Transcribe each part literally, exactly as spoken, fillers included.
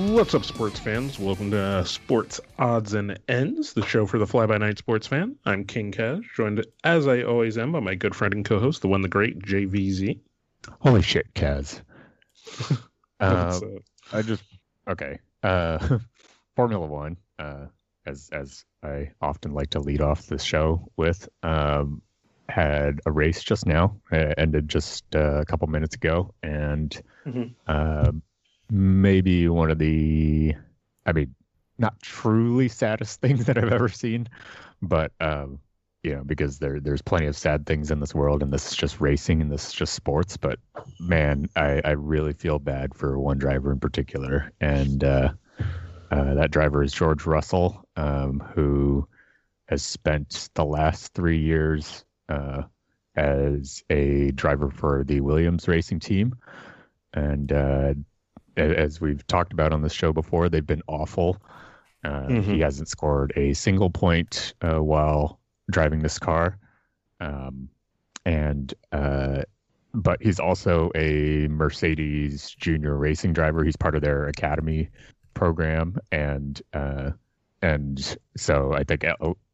What's up, sports fans? Welcome to Sports Odds and Ends, the show for the fly-by-night sports fan. I'm King Kaz, joined as I always am by my good friend and co-host, the one, the great J V Z. Holy shit, Kaz. uh, uh, I just okay. Uh, Formula One, uh, as as I often like to lead off this show with, um, had a race just now. It ended just uh, a couple minutes ago, and mm-hmm. uh, maybe one of the, I mean, not truly saddest things that I've ever seen, but um, you know, because there there's plenty of sad things in this world, and this is just racing, and this is just sports. But man, I, I really feel bad for one driver in particular, and uh, uh, that driver is George Russell, um, who has spent the last three years uh, as a driver for the Williams racing team, and uh, as we've talked about on this show before, they've been awful. Uh, mm-hmm. He hasn't scored a single point uh, while driving this car, um, and uh, but he's also a Mercedes junior racing driver. He's part of their academy program, and uh, and so I think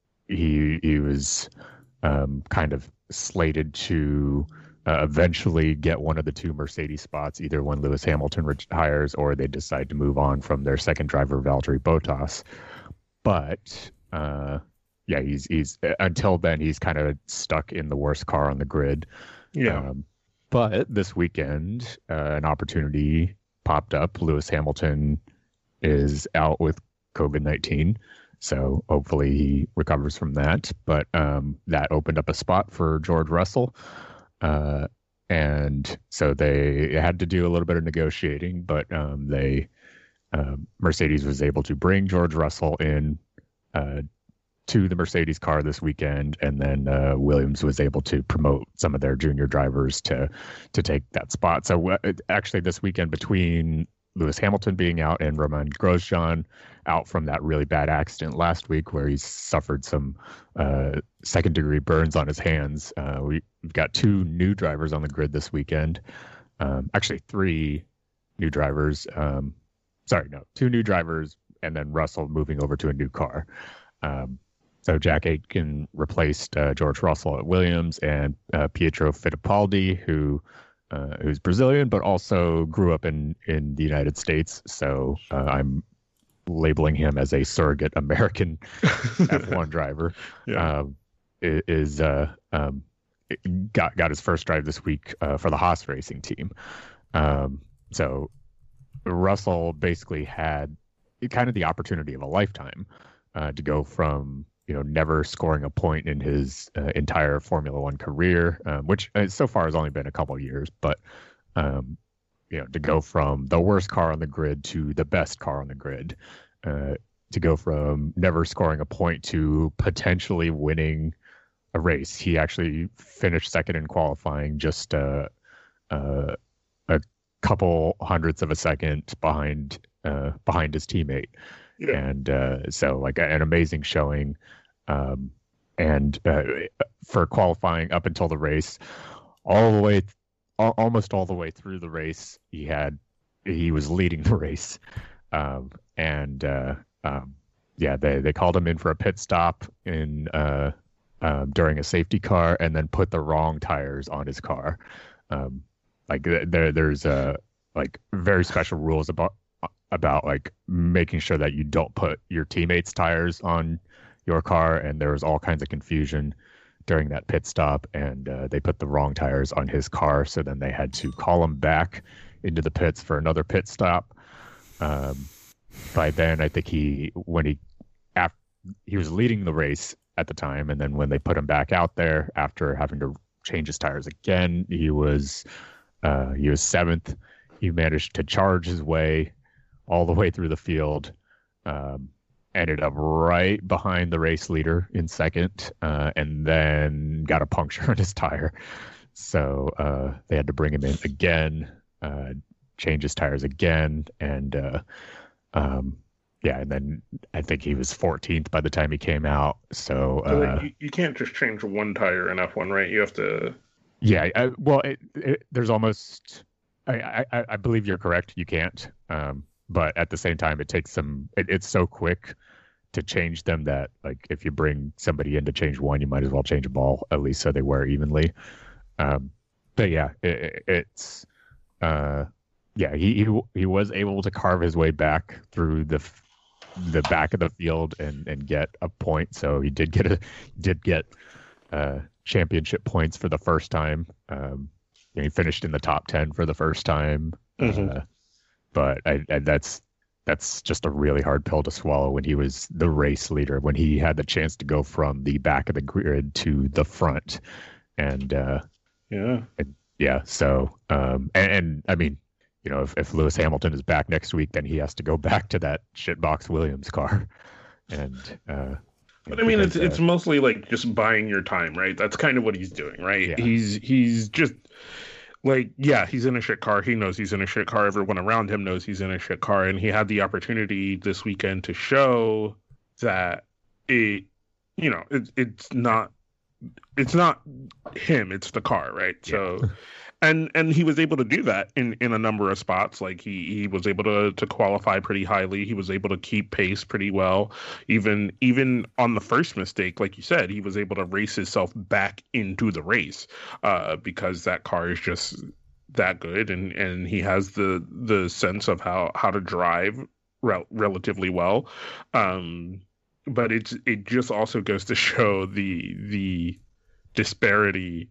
he he was um, kind of slated to uh, eventually get one of the two Mercedes spots, either when Lewis Hamilton retires or they decide to move on from their second driver, Valtteri Bottas. But uh, yeah, he's he's until then he's kind of stuck in the worst car on the grid. Yeah. Um, but this weekend, uh, an opportunity popped up. Lewis Hamilton is out with COVID nineteen. So hopefully he recovers from that. But um, that opened up a spot for George Russell. Uh, and so they had to do a little bit of negotiating, but um, they uh, Mercedes was able to bring George Russell in uh, to the Mercedes car this weekend, and then uh, Williams was able to promote some of their junior drivers to to take that spot. So uh, actually this weekend, between Lewis Hamilton being out and Romain Grosjean out from that really bad accident last week where he suffered some uh, second degree burns on his hands, uh, we, we've got two new drivers on the grid this weekend. Um, actually, three new drivers. Um, sorry, no, two new drivers, and then Russell moving over to a new car. Um, so Jack Aitken replaced uh, George Russell at Williams, and uh, Pietro Fittipaldi, who Uh, who's Brazilian, but also grew up in, in the United States. So uh, I'm labeling him as a surrogate American F one driver. Yeah. Um, is uh, um, got got his first drive this week uh, for the Haas racing team. Um, so Russell basically had kind of the opportunity of a lifetime uh, to go from, you know, never scoring a point in his uh, entire Formula One career, um, which uh, so far has only been a couple years, but, um, you know, to go from the worst car on the grid to the best car on the grid, uh, to go from never scoring a point to potentially winning a race. He actually finished second in qualifying, just uh, uh, a couple hundredths of a second behind uh, behind his teammate. Yeah. And uh, so, like, an amazing showing. Um, and uh, for qualifying up until the race, all the way, all, almost all the way through the race, he had, he was leading the race. Um, and uh, um, yeah, they, they called him in for a pit stop in uh, um, during a safety car, and then put the wrong tires on his car. Um, like there, there's uh, like very special rules about. about like making sure that you don't put your teammates' tires on your car, and there was all kinds of confusion during that pit stop, and uh, they put the wrong tires on his car, so then they had to call him back into the pits for another pit stop. Um, by then, I think he when he after, he was leading the race at the time, and then when they put him back out there after having to change his tires again, he was uh, he was seventh. He managed to charge his way all the way through the field, um, ended up right behind the race leader in second, uh, and then got a puncture on his tire. So uh, they had to bring him in again, uh, change his tires again, and uh, um, yeah, and then I think he was fourteenth by the time he came out. So, uh, so you, you can't just change one tire in F one, right? You have to. Yeah, I, well, it, it, there's almost. I, I I believe you're correct. You can't. Um, but at the same time, it takes some. It, it's so quick to change them that like if you bring somebody in to change one, you might as well change them all at least so they wear evenly. Um, but yeah, it, it's uh, yeah he, he he was able to carve his way back through the the back of the field and and get a point. So he did get a did get uh, championship points for the first time. Um, you know, he finished in the top ten for the first time. Mm-hmm. Uh, but I, I, that's that's just a really hard pill to swallow when he was the race leader, when he had the chance to go from the back of the grid to the front. And uh, yeah, and, yeah. So um, and, and I mean, you know, if, if Lewis Hamilton is back next week, then he has to go back to that shitbox Williams car. And uh, but I mean, because, it's it's uh, mostly like just buying your time, right? That's kind of what he's doing, right? Yeah. He's he's just like, yeah, he's in a shit car. He knows he's in a shit car. Everyone around him knows he's in a shit car, and he had the opportunity this weekend to show that it, you know, it, it's not it's not him, it's the car, right? Yeah. So and and he was able to do that in in a number of spots. Like he he was able to to qualify pretty highly. He was able to keep pace pretty well. Even even on the first mistake, like you said, he was able to race himself back into the race uh because that car is just that good, and and he has the the sense of how how to drive rel- relatively well. um but it's it just also goes to show the the disparity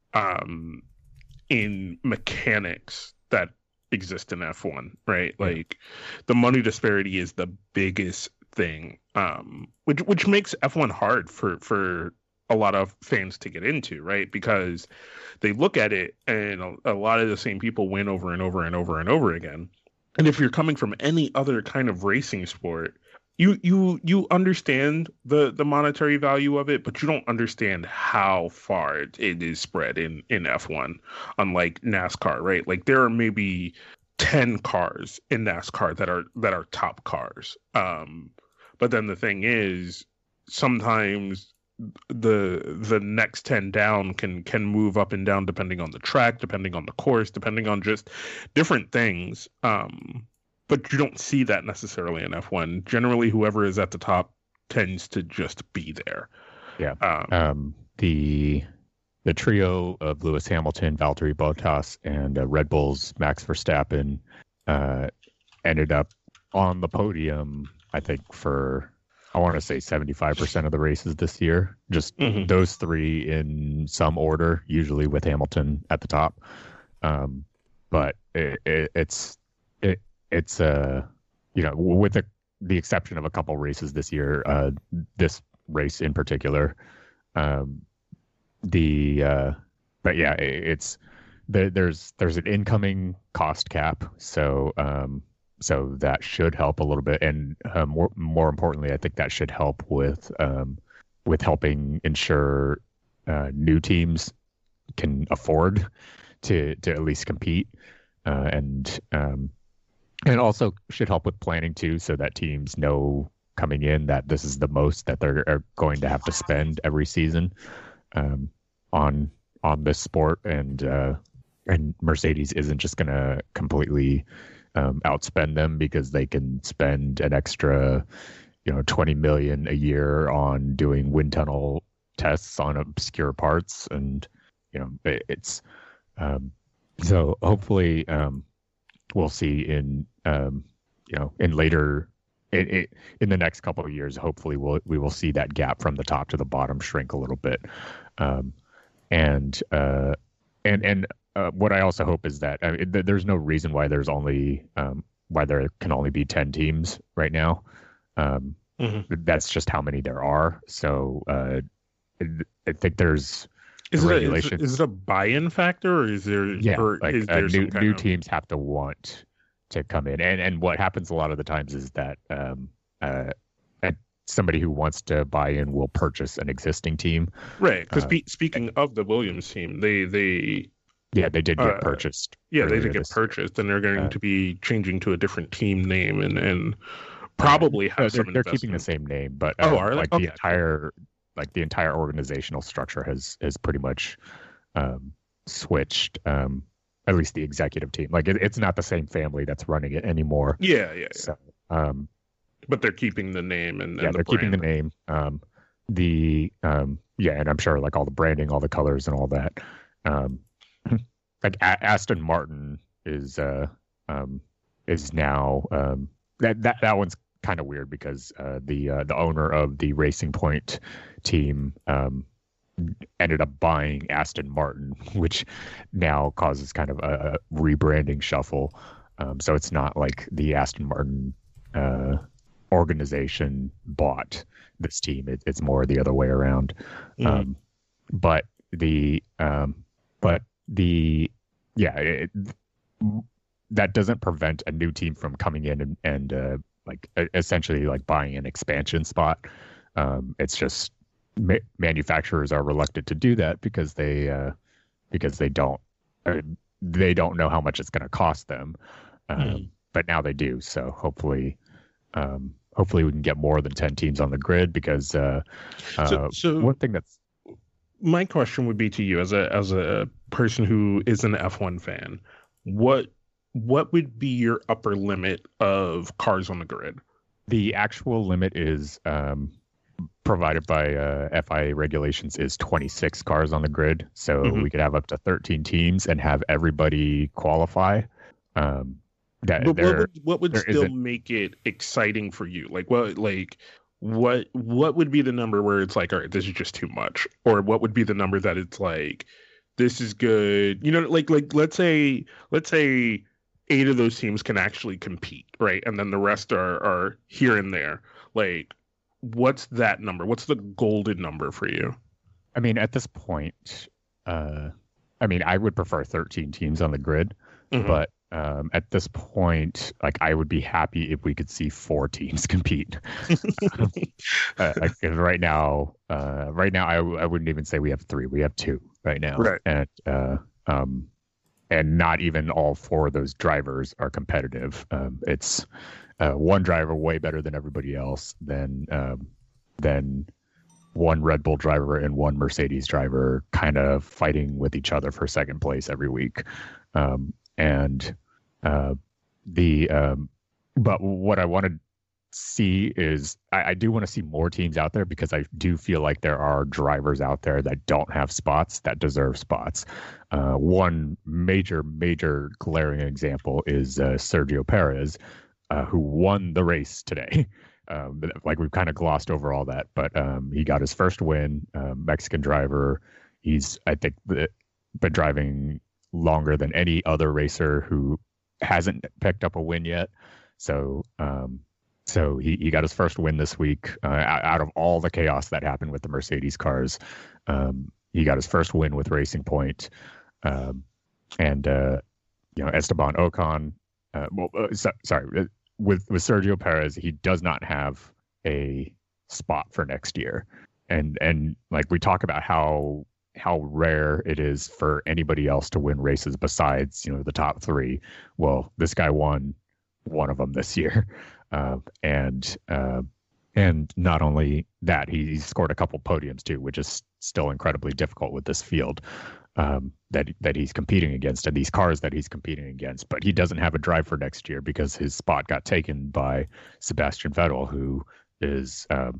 um in mechanics that exist in F one, right? Yeah. Like the money disparity is the biggest thing, um, which which makes F one hard for for a lot of fans to get into, right? Because they look at it and a, a lot of the same people win over and over and over and over again. And if you're coming from any other kind of racing sport, you you you understand the the monetary value of it, but you don't understand how far it, it is spread in in F one, unlike NASCAR, right? Like there are maybe ten cars in NASCAR that are that are top cars. Um, but then the thing is, sometimes the the next ten down can can move up and down depending on the track, depending on the course, depending on just different things. Um, but you don't see that necessarily in F one. Generally, whoever is at the top tends to just be there. Yeah. Um, Um, the the trio of Lewis Hamilton, Valtteri Bottas, and uh, Red Bull's Max Verstappen uh, ended up on the podium, I think, for, I want to say seventy-five percent of the races this year. Just Mhm. those three in some order, usually with Hamilton at the top. Um, but it, it, it's it, it's uh you know, with the the exception of a couple races this year, uh, this race in particular, um, the uh, but yeah, it, it's the, there's there's an incoming cost cap, so um, so that should help a little bit, and uh, more more importantly, I think that should help with um, with helping ensure uh, new teams can afford to to at least compete, uh, and um, and also should help with planning too, so that teams know coming in that this is the most that they're are going to have to spend every season um, on on this sport, and uh, and Mercedes isn't just going to completely um, outspend them because they can spend an extra, you know, twenty million a year on doing wind tunnel tests on obscure parts, and you know it, it's um, so hopefully um, we'll see in um, you know in later it, it, in the next couple of years, hopefully we'll we will see that gap from the top to the bottom shrink a little bit, um, and uh, and and uh, what I also hope is that I mean, th- there's no reason why there's only um, why there can only be ten teams right now. Um, mm-hmm. That's just how many there are. So uh, I think there's Is it, a, is, regulation. it, is it a buy-in factor, or is there? Yeah, or like is uh, there new some kind new of... teams have to want to come in, and and what happens a lot of the times is that um, uh, somebody who wants to buy in will purchase an existing team. Right, because uh, spe- speaking of the Williams team, they they yeah they did get uh, purchased. Yeah, they did get this, purchased, and they're going uh, to be changing to a different team name, and and probably have uh, some. They're, they're keeping the same name, but oh, uh, are they? like Okay. the entire like the entire organizational structure has has pretty much um, switched. Um, at least the executive team. Like it, it's not the same family that's running it anymore. Yeah, yeah. yeah. So, um, but they're keeping the name and, and yeah, the they're brand. keeping the name. Um, the um, yeah, and I'm sure like all the branding, all the colors, and all that. Um, like A- Aston Martin is uh um is now um that that that one's kind of weird because uh, the uh, the owner of the Racing Point team um ended up buying Aston Martin, which now causes kind of a, a rebranding shuffle. Um, so it's not like the Aston Martin uh, organization bought this team; it, it's more the other way around. Mm. Um, but the um, but the yeah, it, that doesn't prevent a new team from coming in and, and uh, like essentially like buying an expansion spot. Um, it's just ma- manufacturers are reluctant to do that because they uh, because they don't uh, they don't know how much it's going to cost them. Um, mm. But now they do. So hopefully, um, hopefully we can get more than ten teams on the grid because uh, uh, so, so one thing that's my question would be to you as a as a person who is an F one fan, what what would be your upper limit of cars on the grid? The actual limit is um, provided by uh, F I A regulations is twenty-six cars on the grid. So mm-hmm. we could have up to thirteen teams and have everybody qualify. Um, that but there, what would, what would still isn't... make it exciting for you? Like what like what what would be the number where it's like, all right, this is just too much? Or what would be the number that it's like, this is good? You know, like like let's say let's say eight of those teams can actually compete, right? And then the rest are are here and there. Like, what's that number? What's the golden number for you? I mean, at this point, uh, I mean, I would prefer thirteen teams on the grid, mm-hmm. but um, at this point, like, I would be happy if we could see four teams compete. uh, like, right now, uh, right now, I, I wouldn't even say we have three. We have two right now, right? And uh, um. And not even all four of those drivers are competitive. Um, it's uh, one driver way better than everybody else, then um, then one Red Bull driver and one Mercedes driver kind of fighting with each other for second place every week. Um, and uh, the um, but what I want to see is I, I do want to see more teams out there because I do feel like there are drivers out there that don't have spots that deserve spots. Uh, one major, major glaring example is uh, Sergio Perez, uh, who won the race today. Um, like we've kind of glossed over all that, but um, he got his first win. Uh, Mexican driver. He's, I think, been driving longer than any other racer who hasn't picked up a win yet. So, um, so he, he got his first win this week. Uh, out of all the chaos that happened with the Mercedes cars, um, he got his first win with Racing Point. Um, and uh, you know, Esteban Ocon. Uh, well, uh, so, sorry, with with Sergio Perez, he does not have a spot for next year. And and like we talk about how how rare it is for anybody else to win races besides, you know, the top three. Well, this guy won one of them this year. Uh, and uh, and not only that, he, he scored a couple podiums too, which is still incredibly difficult with this field um, that that he's competing against and these cars that he's competing against. But he doesn't have a drive for next year because his spot got taken by Sebastian Vettel, who is um,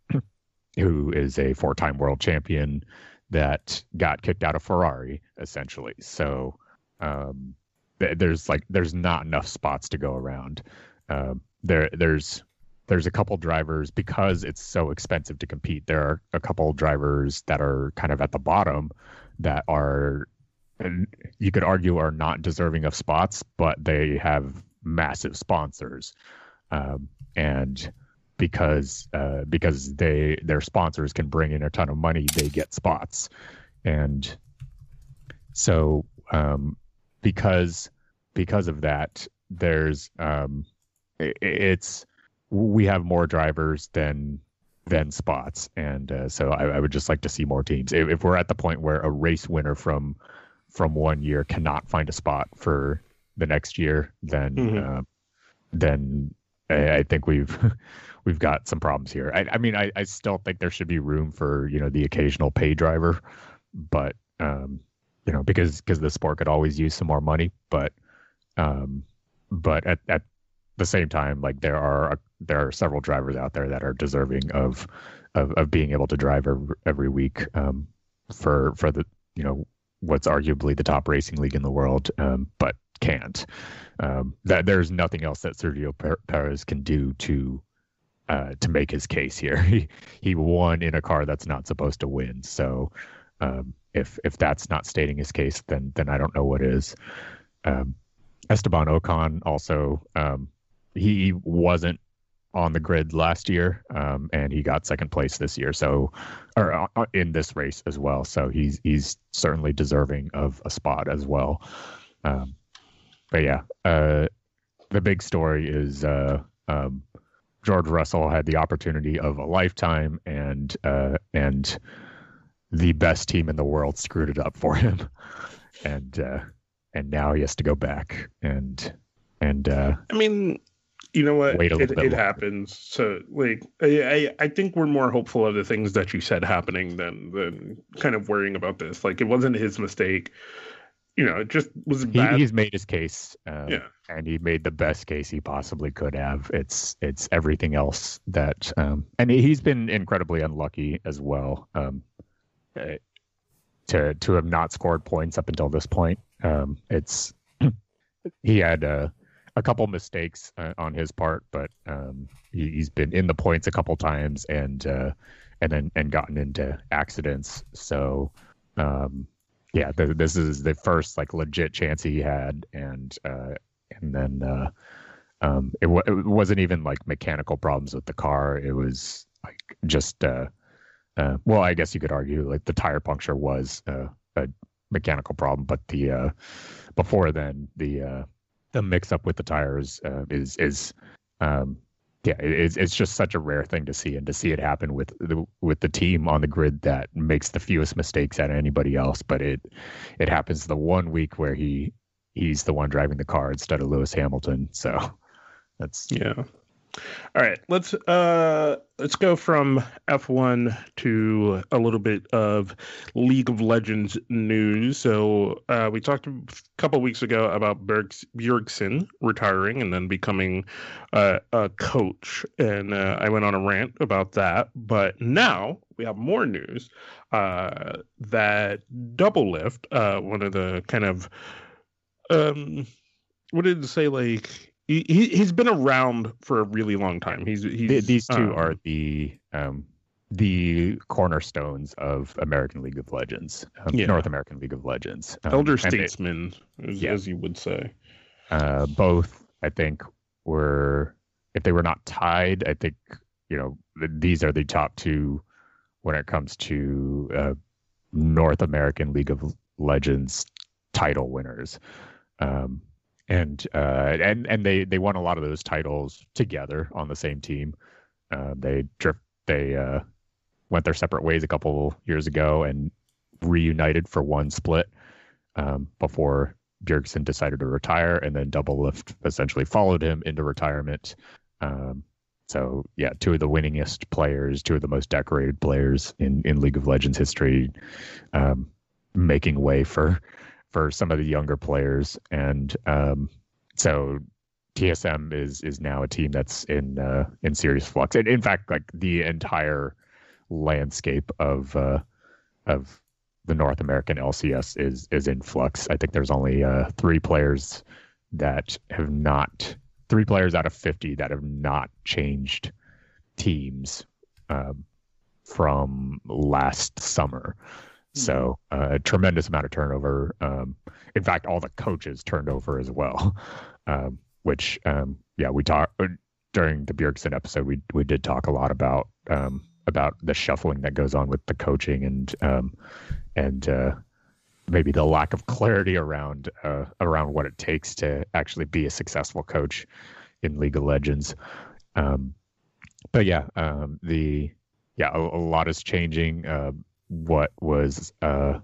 who is a four-time world champion that got kicked out of Ferrari essentially. So um, th- there's like there's not enough spots to go around. Um, There, there's, there's a couple drivers because it's so expensive to compete. There are a couple drivers that are kind of at the bottom that are, and you could argue, are not deserving of spots, but they have massive sponsors, um, and because uh, because they their sponsors can bring in a ton of money, they get spots, and so um, because because of that, there's um, it's we have more drivers than than spots, and uh, so I, I would just like to see more teams. If, if we're at the point where a race winner from from one year cannot find a spot for the next year, then mm-hmm. uh, then I, I think we've we've got some problems here. I, I mean, I, I still think there should be room for, you know, the occasional pay driver, but um, you know, because because the sport could always use some more money, but um, but at at the same time, like there are there are several drivers out there that are deserving of of, of being able to drive every, every week um, for for the you know what's arguably the top racing league in the world, um, but can't. Um, that there's nothing else that Sergio Perez can do to uh, to make his case here. He he won in a car that's not supposed to win. So um, if if that's not stating his case, then then I don't know what is. Um, Esteban Ocon also um, he wasn't on the grid last year, um, and he got second place this year. So, or uh, in this race as well. So he's he's certainly deserving of a spot as well. Um, but yeah, uh, the big story is uh, um, George Russell had the opportunity of a lifetime, and uh, and the best team in the world screwed it up for him, and uh, and now he has to go back and and. Uh, I mean. You know what? Wait a it it longer. happens. So, like, I, I I think we're more hopeful of the things that you said happening than than kind of worrying about this. Like, it wasn't his mistake. You know, it just was he, bad. he's made his case, um, Yeah. and he made the best case he possibly could have. It's it's everything else that, um, and he's been incredibly unlucky as well. Um, uh, to to have not scored points up until this point. Um, it's he had uh, a couple mistakes uh, on his part, but um, he, he's been in the points a couple times and uh, and then and gotten into accidents. So um, yeah, th- this is the first like legit chance he had, and uh, and then uh, um, it, w- it wasn't even like mechanical problems with the car. It was like just uh, uh, well, I guess you could argue like the tire puncture was uh, a mechanical problem, but the uh, before then the uh, the mix up with the tires uh, is is um, yeah, it, it's it's just such a rare thing to see, and to see it happen with the with the team on the grid that makes the fewest mistakes out of anybody else. But it it happens the one week where he he's the one driving the car instead of Lewis Hamilton. So that's Yeah. All right, let's uh let's go from F one to a little bit of League of Legends news. So uh, we talked a couple weeks ago about Bergs, Bjergsen retiring and then becoming uh, a coach, and uh, I went on a rant about that. But now we have more news uh, that Doublelift, uh, one of the kind of um, what did it say like. He, he he's been around for a really long time. He's, he's these two um, are the um, the cornerstones of American League of Legends, um, Yeah. North American League of Legends, um, elder and it- statesmen, as, yeah. as you would say. Uh, both, I think, were, if they were not tied, I think, you know, th- these are the top two when it comes to uh, North American League of Legends title winners. Um, and uh, and and they, they won a lot of those titles together on the same team. Uh, they drift, they uh, went their separate ways a couple years ago and reunited for one split um, before Bjergsen decided to retire, and then Doublelift essentially followed him into retirement. Um, so yeah, two of the winningest players, two of the most decorated players in, in League of Legends history, um, making way for for some of the younger players. And um, so T S M is is now a team that's in uh, in serious flux. And in fact, like the entire landscape of uh, of the North American L C S is is in flux. I think there's only uh, three players that have not three players out of fifty that have not changed teams um, from last summer. So uh, a tremendous amount of turnover. Um, in fact, all the coaches turned over as well, um, which um, yeah, we talked during the Bjergsen episode. We we did talk a lot about um, about the shuffling that goes on with the coaching and um, and uh, maybe the lack of clarity around uh, around what it takes to actually be a successful coach in League of Legends. Um, but yeah, um, the yeah a, a lot is changing. Uh, what was uh,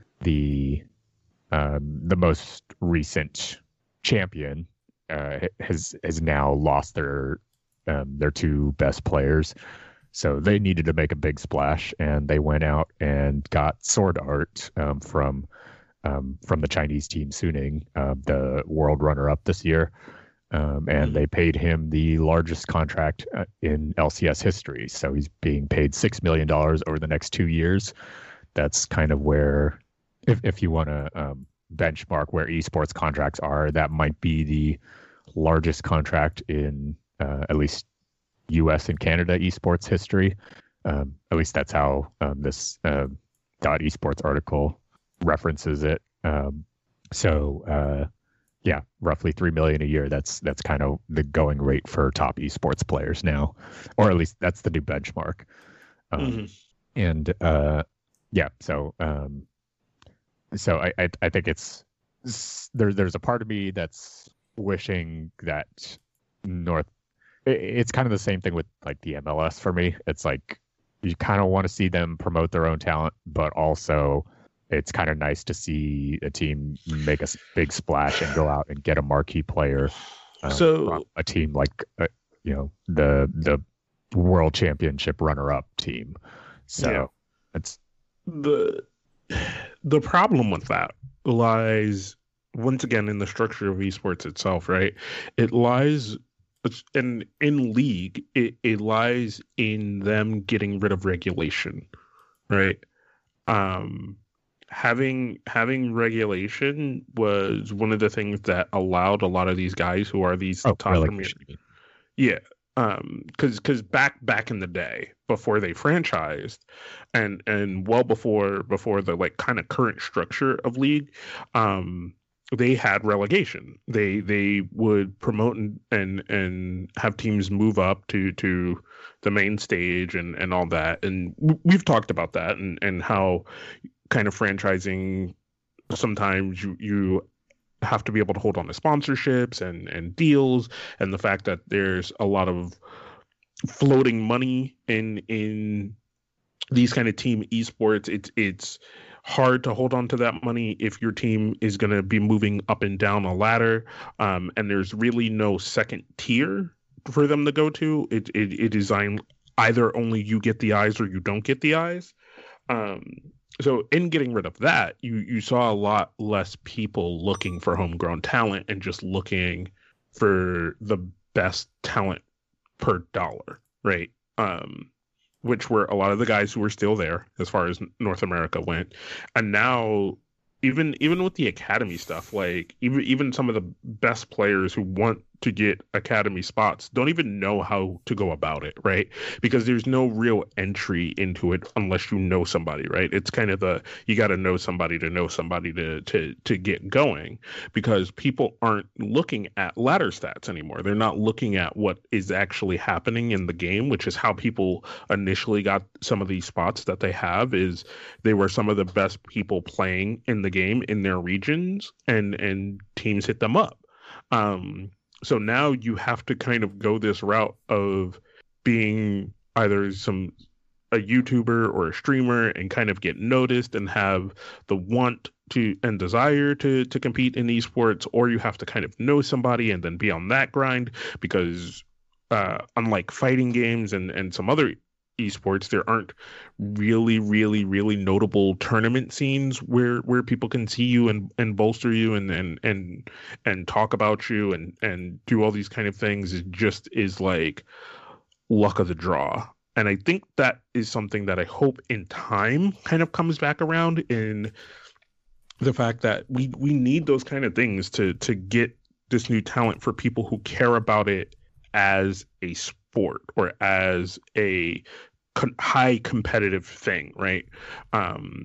the um, the most recent champion uh, has has now lost their um, their two best players, so they needed to make a big splash, and they went out and got Sword Art um, from um, from the Chinese team, Suning, uh, the world runner-up this year. Um, and mm-hmm. they paid him the largest contract in L C S history. So he's being paid six million dollars over the next two years. That's kind of where, if, if you want to um, benchmark where esports contracts are, that might be the largest contract in uh, at least U S and Canada esports history. Um, at least that's how um, this uh, dot esports article references it. Um, so, uh, yeah, roughly three million a year. That's that's kind of the going rate for top esports players now, or at least that's the new benchmark. Um, mm-hmm. And uh, yeah, so um, so I, I I think it's there. There's a part of me that's wishing that North. It, it's kind of the same thing with like the M L S for me. It's like you kind of want to see them promote their own talent, but also it's kind of nice to see a team make a big splash and go out and get a marquee player. Um, so a team like, uh, you know, the the world championship runner-up team. So yeah. it's the the problem with that lies once again in the structure of esports itself, right? It lies in in league. It, it lies in them getting rid of regulation, right? Um. Having having regulation was one of the things that allowed a lot of these guys who are these oh, top really? yeah, um, because because back back in the day before they franchised, and and well before before the like kind of current structure of league, um, they had relegation. They they would promote and and, and have teams move up to to the main stage and, and all that, and we've talked about that and and how kind of franchising, sometimes you you have to be able to hold on to sponsorships and and deals, and the fact that there's a lot of floating money in in these kind of team esports. It's it's hard to hold on to that money if your team is going to be moving up and down a ladder, um, and there's really no second tier for them to go to. It it, it is either only you get the eyes or you don't get the eyes. Um, So in getting rid of that, you, you saw a lot less people looking for homegrown talent and just looking for the best talent per dollar, right? Um, which were a lot of the guys who were still there as far as North America went. And now even even with the academy stuff, like even even some of the best players who want to get academy spots don't even know how to go about it, right? Because there's no real entry into it unless you know somebody, right? It's kind of the you got to know somebody to know somebody to to to get going, because people aren't looking at ladder stats anymore. They're not looking at what is actually happening in the game, which is how people initially got some of these spots that they have. Is they were some of the best people playing in the game in their regions, and and teams hit them up. Um, So now you have to kind of go this route of being either some a YouTuber or a streamer and kind of get noticed and have the want to and desire to to compete in esports, or you have to kind of know somebody and then be on that grind, because uh, unlike fighting games and, and some other esports, there aren't really, really, really notable tournament scenes where, where people can see you and, and bolster you and, and and and talk about you and, and do all these kind of things. It just is like luck of the draw. And I think that is something that I hope in time kind of comes back around, in the fact that we, we need those kind of things to to get this new talent for people who care about it as a sport or as a con- high competitive thing, right? Um,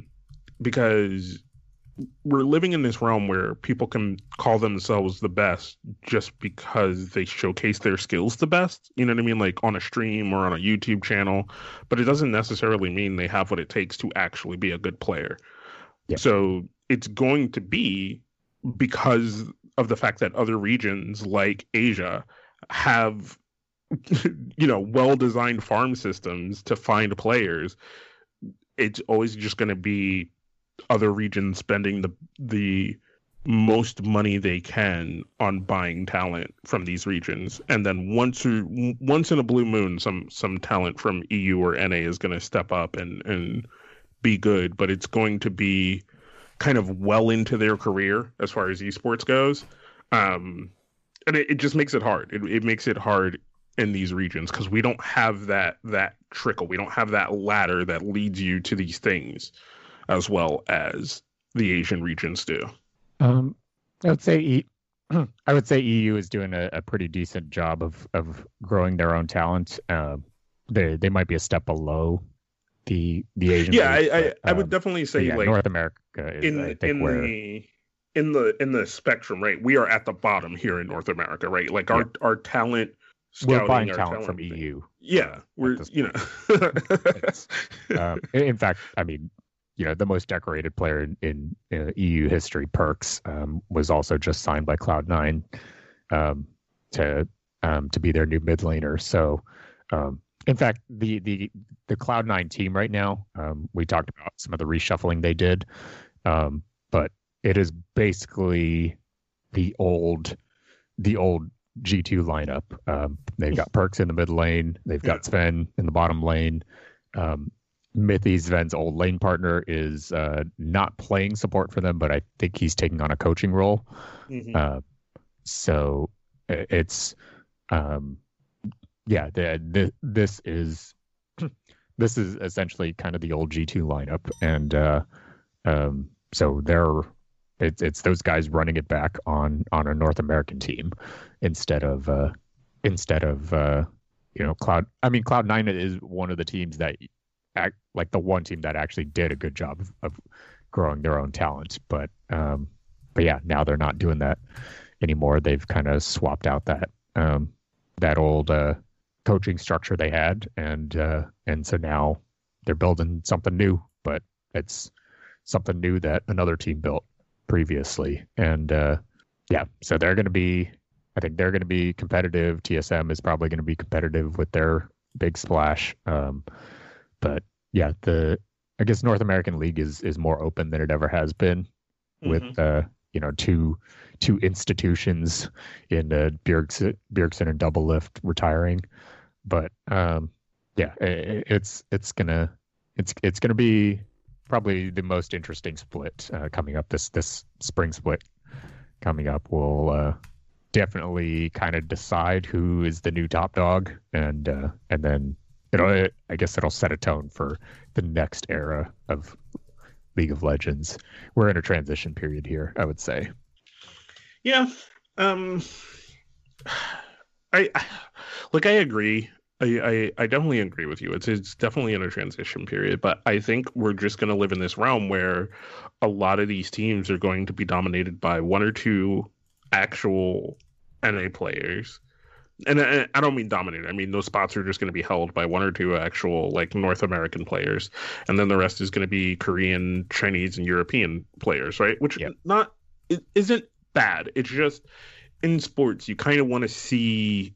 because we're living in this realm where people can call themselves the best just because they showcase their skills the best. You know what I mean? Like on a stream or on a YouTube channel, but it doesn't necessarily mean they have what it takes to actually be a good player. Yeah. So it's going to be because of the fact that other regions like Asia have, you know, well-designed farm systems to find players. It's always just going to be other regions spending the the most money they can on buying talent from these regions, and then once or, once in a blue moon, some some talent from E U or N A is going to step up and and be good, but it's going to be kind of well into their career as far as esports goes. Um, and it, it just makes it hard. It, it makes it hard in these regions because we don't have that that trickle. We don't have that ladder that leads you to these things as well as the Asian regions do. Um, I would say e- I would say E U is doing a, a pretty decent job of of growing their own talent. Uh, they they might be a step below the the Asian. Yeah, group, I, but, I I would um, definitely say yeah, like North America is in I think in where the in the in the spectrum, right? We are at the bottom here in North America, right? Like our Yeah. our talent we're scouting, buying our talent talent from thing. E U. Yeah, we're this you know. It's, um, in in fact, I mean, you know, the most decorated player in, in, in E U history, Perks, um, was also just signed by Cloud Nine um, to um, to be their new mid laner. So, um, in fact, the the the Cloud Nine team right now, um, we talked about some of the reshuffling they did, um, but it is basically the old the old G two lineup. Um, they've got Perks in the mid lane. They've got Yeah. Sven in the bottom lane. Um, Mithy, Sven's old lane partner, is uh, not playing support for them, but I think he's taking on a coaching role. Mhm. Uh, so i- it's, um, yeah, the, the, this is this is essentially kind of the old G two lineup, and uh, um, so they're it's it's those guys running it back on on a North American team instead of uh, instead of uh, you know Cloud. I mean, Cloud Nine is one of the teams that act like the one team that actually did a good job of, of growing their own talent, but um, but yeah, now they're not doing that anymore. They've kind of swapped out that um, that old uh, coaching structure they had, and uh, and so now they're building something new, but it's something new that another team built previously, and uh, yeah, so they're going to be. I think they're going to be competitive. T S M is probably going to be competitive with their big splash. Um, but yeah, the I guess North American League is is more open than it ever has been, with Mhm. uh, you know two two institutions in uh, Bjergsen, Bjergsen and Double Lift retiring. But um, yeah, i- it's it's gonna it's it's gonna be probably the most interesting split uh, coming up this this spring split coming up. Will uh, definitely kind of decide who is the new top dog, and uh, and then it'll I guess it'll set a tone for the next era of League of Legends. We're in a transition period here, I would say. Yeah. Um I I- like I agree. I, I I definitely agree with you. It's it's definitely in a transition period, but I think we're just going to live in this realm where a lot of these teams are going to be dominated by one or two actual N A players. And I, I don't mean dominated. I mean those spots are just going to be held by one or two actual like North American players, and then the rest is going to be Korean, Chinese, and European players, right? Which Yep. not it isn't bad. It's just in sports you kind of want to see.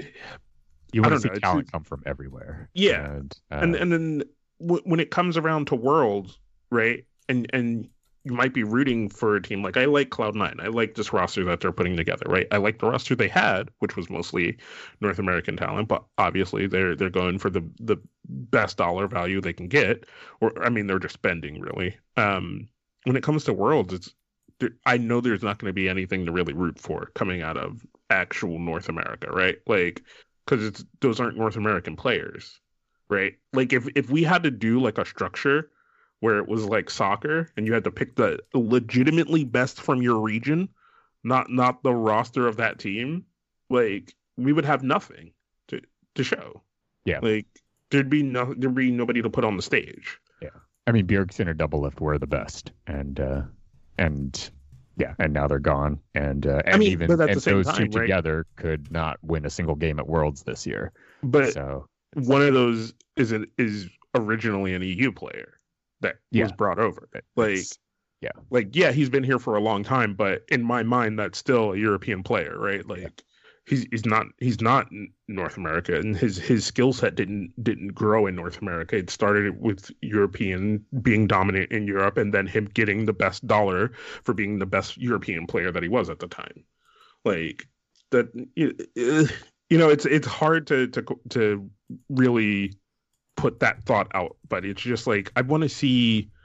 You I want don't to know, see it's- talent come from everywhere. Yeah. and uh, and and then w- when it comes around to Worlds, right? And and you might be rooting for a team like I like Cloud Nine. I like this roster that they're putting together, right? I like the roster they had, which was mostly North American talent, but obviously they're they're going for the the best dollar value they can get, or I mean they're just spending really. Um, when it comes to Worlds, it's there- I know there's not going to be anything to really root for coming out of actual North America, right? Like because it's those aren't North American players, right? Like if if we had to do like a structure where it was like soccer and you had to pick the legitimately best from your region, not not the roster of that team, like we would have nothing to to show. Yeah. Like there'd be no there'd be nobody to put on the stage. I mean, Bjergsen and Double Lift were the best, and uh, and yeah, and now they're gone, and uh, and mean, even but at the and same those time, two right? together could not win a single game at Worlds this year. But So one of those is an, is originally an E U player that Yeah. was brought over. Like it's- yeah. like yeah, he's been here for a long time, but in my mind, that's still a European player, right? Like Yeah. he's he's not he's not in North America, and his his skill set didn't didn't grow in North America. It started with European being dominant in Europe, and then him getting the best dollar for being the best European player that he was at the time. Like that, you you know, it's it's hard to to to really put that thought out, but it's just like I want to see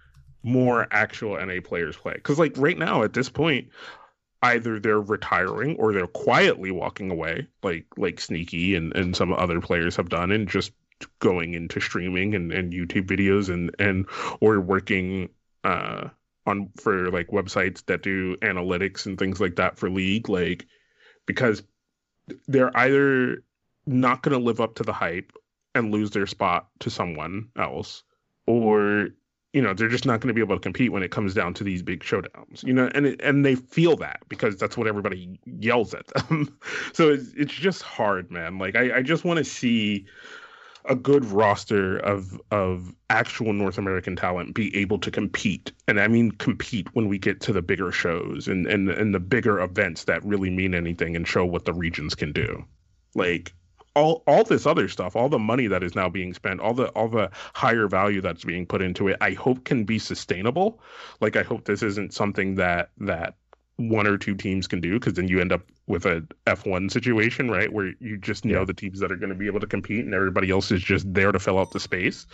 more actual N A players play. Because like right now at this point, either they're retiring or they're quietly walking away, like like Sneaky and, and some other players have done, and just going into streaming and, and YouTube videos and, and or working uh on for like websites that do analytics and things like that for League, like because they're either not going to live up to the hype and lose their spot to someone else, or you know they're just not going to be able to compete when it comes down to these big showdowns. You know, and it, and they feel that because that's what everybody yells at them. So it's it's just hard, man. Like I, I just want to see a good roster of of actual North American talent be able to compete. And I mean compete when we get to the bigger shows and, and, and the bigger events that really mean anything and show what the regions can do. Like all all this other stuff, all the money that is now being spent, all the all the higher value that's being put into it, I hope can be sustainable. Like I hope this isn't something that that one or two teams can do, because then you end up with a F one situation, right, where you just know yeah. the teams that are going to be able to compete and everybody else is just there to fill out the space.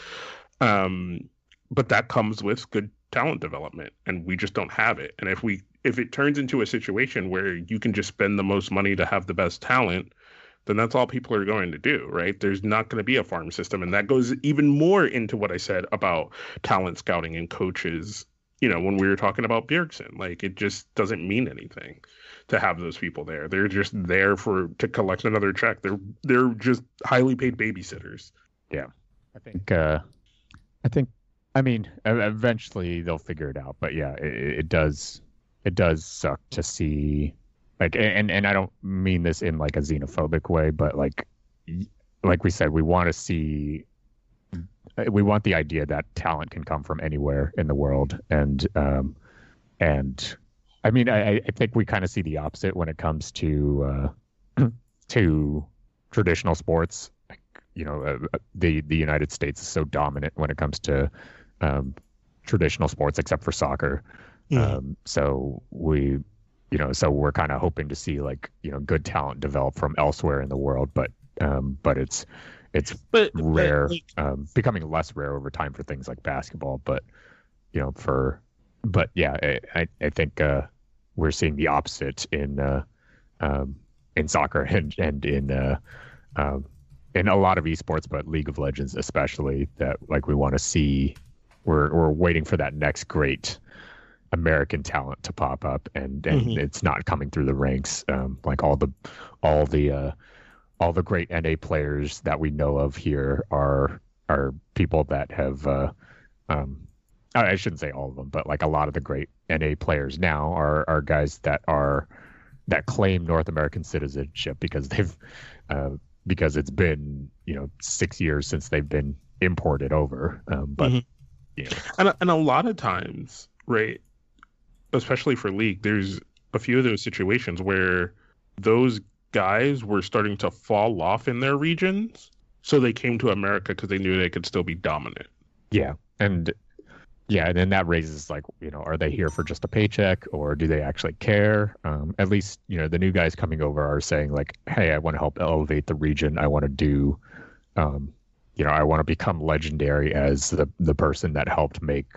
Um, but that comes with good talent development, and we just don't have it. And if we if it turns into a situation where you can just spend the most money to have the best talent, then that's all people are going to do, right? There's not going to be a farm system, and that goes even more into what I said about talent scouting and coaches. You know, when we were talking about Bjergsen, like it just doesn't mean anything to have those people there. They're just there for to collect another check. They're they're just highly paid babysitters. Yeah, I think. Uh, I think. I mean, eventually they'll figure it out. But yeah, it, it does. It does suck to see. Like, and and I don't mean this in like a xenophobic way, but like, like we said, we want to see. We want the idea that talent can come from anywhere in the world, and um, and I mean, I, I think we kind of see the opposite when it comes to uh, to traditional sports. Like, you know, uh, the the United States is so dominant when it comes to um, traditional sports, except for soccer. Mm. Um, so we, you know, so we're kind of hoping to see like you know good talent develop from elsewhere in the world, but um, but it's. It's but, rare, but like, um, becoming less rare over time for things like basketball. But you know, for but yeah, I I think uh, we're seeing the opposite in uh, um, in soccer and and in uh, um, in a lot of esports, but League of Legends especially. That like we want to see. We're we're waiting for that next great American talent to pop up, and and mm-hmm. it's not coming through the ranks. Um, like all the all the uh, all the great N A players that we know of here are are people that have uh, um, I shouldn't say all of them, but like a lot of the great N A players now are are guys that are that claim North American citizenship because they've uh, because it's been you know six years since they've been imported over. Um, but mm-hmm. you know. and and a lot of times, right, especially for League, there's a few of those situations where those guys were starting to fall off in their regions, so they came to America because they knew they could still be dominant. Yeah, and yeah, and then that raises like, you know, are they here for just a paycheck or do they actually care? Um, at least, you know, the new guys coming over are saying like, hey, I want to help elevate the region. I want to do, um, you know, I want to become legendary as the the person that helped make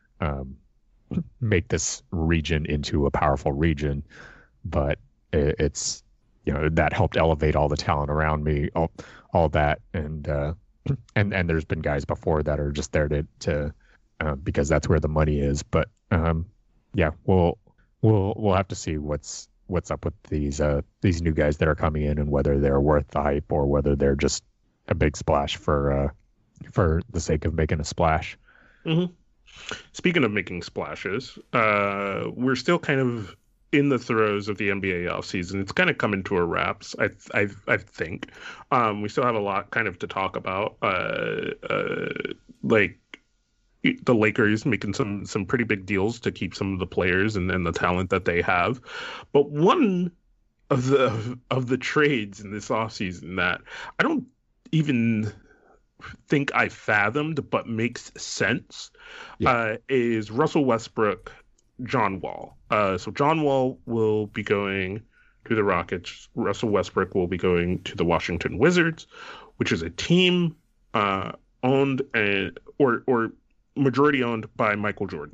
um, make this region into a powerful region. But it, it's you know, that helped elevate all the talent around me, all, all that. And, uh, and, and there's been guys before that are just there to, to, uh, because that's where the money is. But, um, yeah, we'll, we'll, we'll have to see what's, what's up with these, uh, these new guys that are coming in and whether they're worth the hype or whether they're just a big splash for, uh, for the sake of making a splash. Mm-hmm. Speaking of making splashes, uh, we're still kind of in the throes of the N B A offseason. It's kind of coming to a wraps, I I, I think. Um, we still have a lot kind of to talk about. Uh, uh, like the Lakers making some some pretty big deals to keep some of the players and, and the talent that they have. But one of the of the trades in this offseason that I don't even think I fathomed but makes sense yeah. uh, is Russell Westbrook, John Wall. Uh, so John Wall will be going to the Rockets. Russell Westbrook will be going to the Washington Wizards, which is a team uh, owned and or or majority owned by Michael Jordan.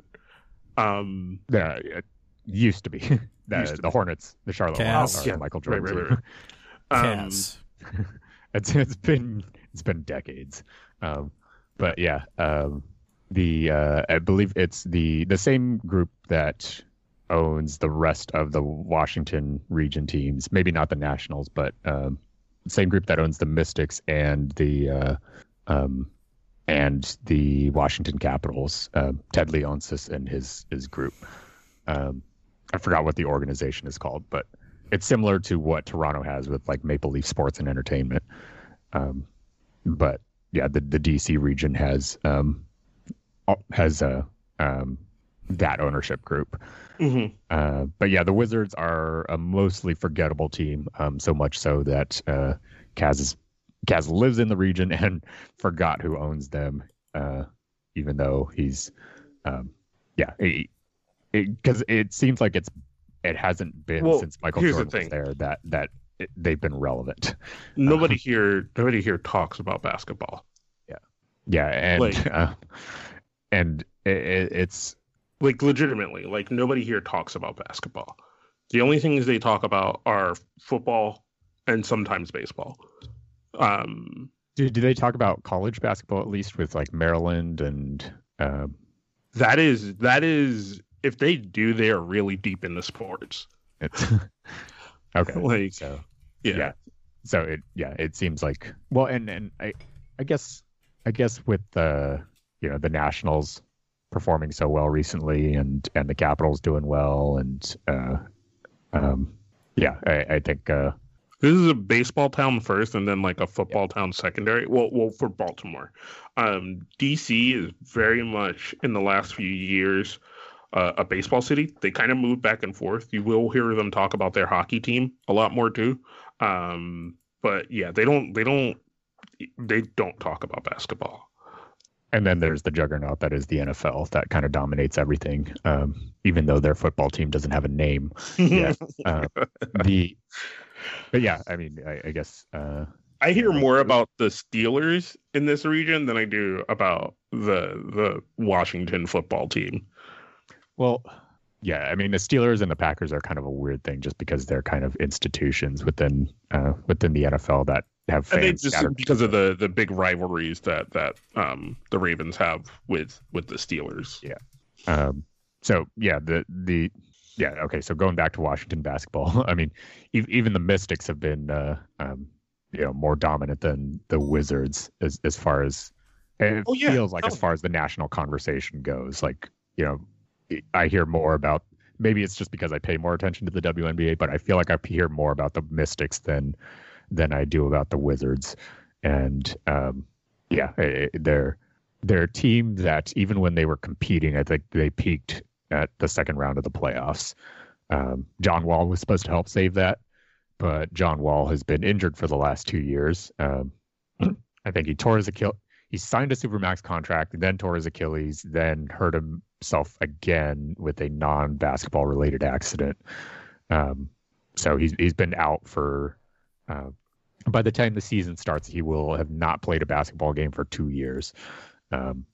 Um, yeah, it used to be the, used to the be. Hornets, the Charlotte Cavs. Hornets, are Yeah, Michael right, Jordan. right, right, right. Um, Cavs. it's it's been it's been decades, um, but yeah, um, the uh, I believe it's the the same group that owns the rest of the Washington region teams. Maybe not the Nationals, but um, same group that owns the Mystics and the uh, um, and the Washington Capitals. Uh, Ted Leonsis and his his group. Um, I forgot what the organization is called, but it's similar to what Toronto has with like Maple Leaf Sports and Entertainment. Um, but yeah, the, the D C region has um, has a um, that ownership group. Mm-hmm. Uh, but yeah, the Wizards are a mostly forgettable team. Um, so much so that uh, Kaz is, Kaz lives in the region and forgot who owns them, uh, even though he's um, yeah, because it, it, it seems like it's it hasn't been Well, since Michael here's the Jordan was thing. there that that it, they've been relevant. Nobody here, nobody here talks about basketball. Yeah, and Like- uh, and it, it, it's Like legitimately, like nobody here talks about basketball. The only things they talk about are football and sometimes baseball. Um, do, do they talk about college basketball at least with like Maryland and um, that is that is if they do, they are really deep into sports. it's okay. Like, So yeah, yeah. So it yeah, it seems like well, and and I I guess I guess with the you know the Nationals performing so well recently and and the Capitals doing well and uh um yeah I, I think uh this is a baseball town first, and then like a football town secondary. Well, well, for Baltimore, um, D C is very much in the last few years uh, a baseball city. They kind of move back and forth. You will hear them talk about their hockey team a lot more too. Um, but yeah, they don't. They don't. They don't talk about basketball. and then there's the juggernaut that is the N F L that kind of dominates everything, um even though their football team doesn't have a name yet. uh, the but yeah, I mean I, I guess uh I hear more about the Steelers in this region than I do about the the Washington football team. Well, yeah, I mean the Steelers and the Packers are kind of a weird thing just because they're kind of institutions within uh, within the N F L that have And fans they just scattered. because of the the big rivalries that that um the Ravens have with with the Steelers. Yeah. Um, so yeah, the the yeah okay. So going back to Washington basketball, I mean, e- even the Mystics have been uh, um, you know more dominant than the Wizards as as far as it Oh, yeah. feels like Oh. as far as the national conversation goes. Like you know, I hear more about. Maybe it's just because I pay more attention to the W N B A, but I feel like I hear more about the Mystics than than I do about the Wizards. And um, yeah, it, it- they're they're a team that even when they were competing, I think they peaked at the second round of the playoffs. Um, John Wall was supposed to help save that, but John Wall has been injured for the last two years. Um, I think he tore his Achilles. He signed a supermax contract, then tore his Achilles, then hurt himself again with a non-basketball related accident. Um, so he's he's been out for. Uh, by the time the season starts, he will have not played a basketball game for two years. Um,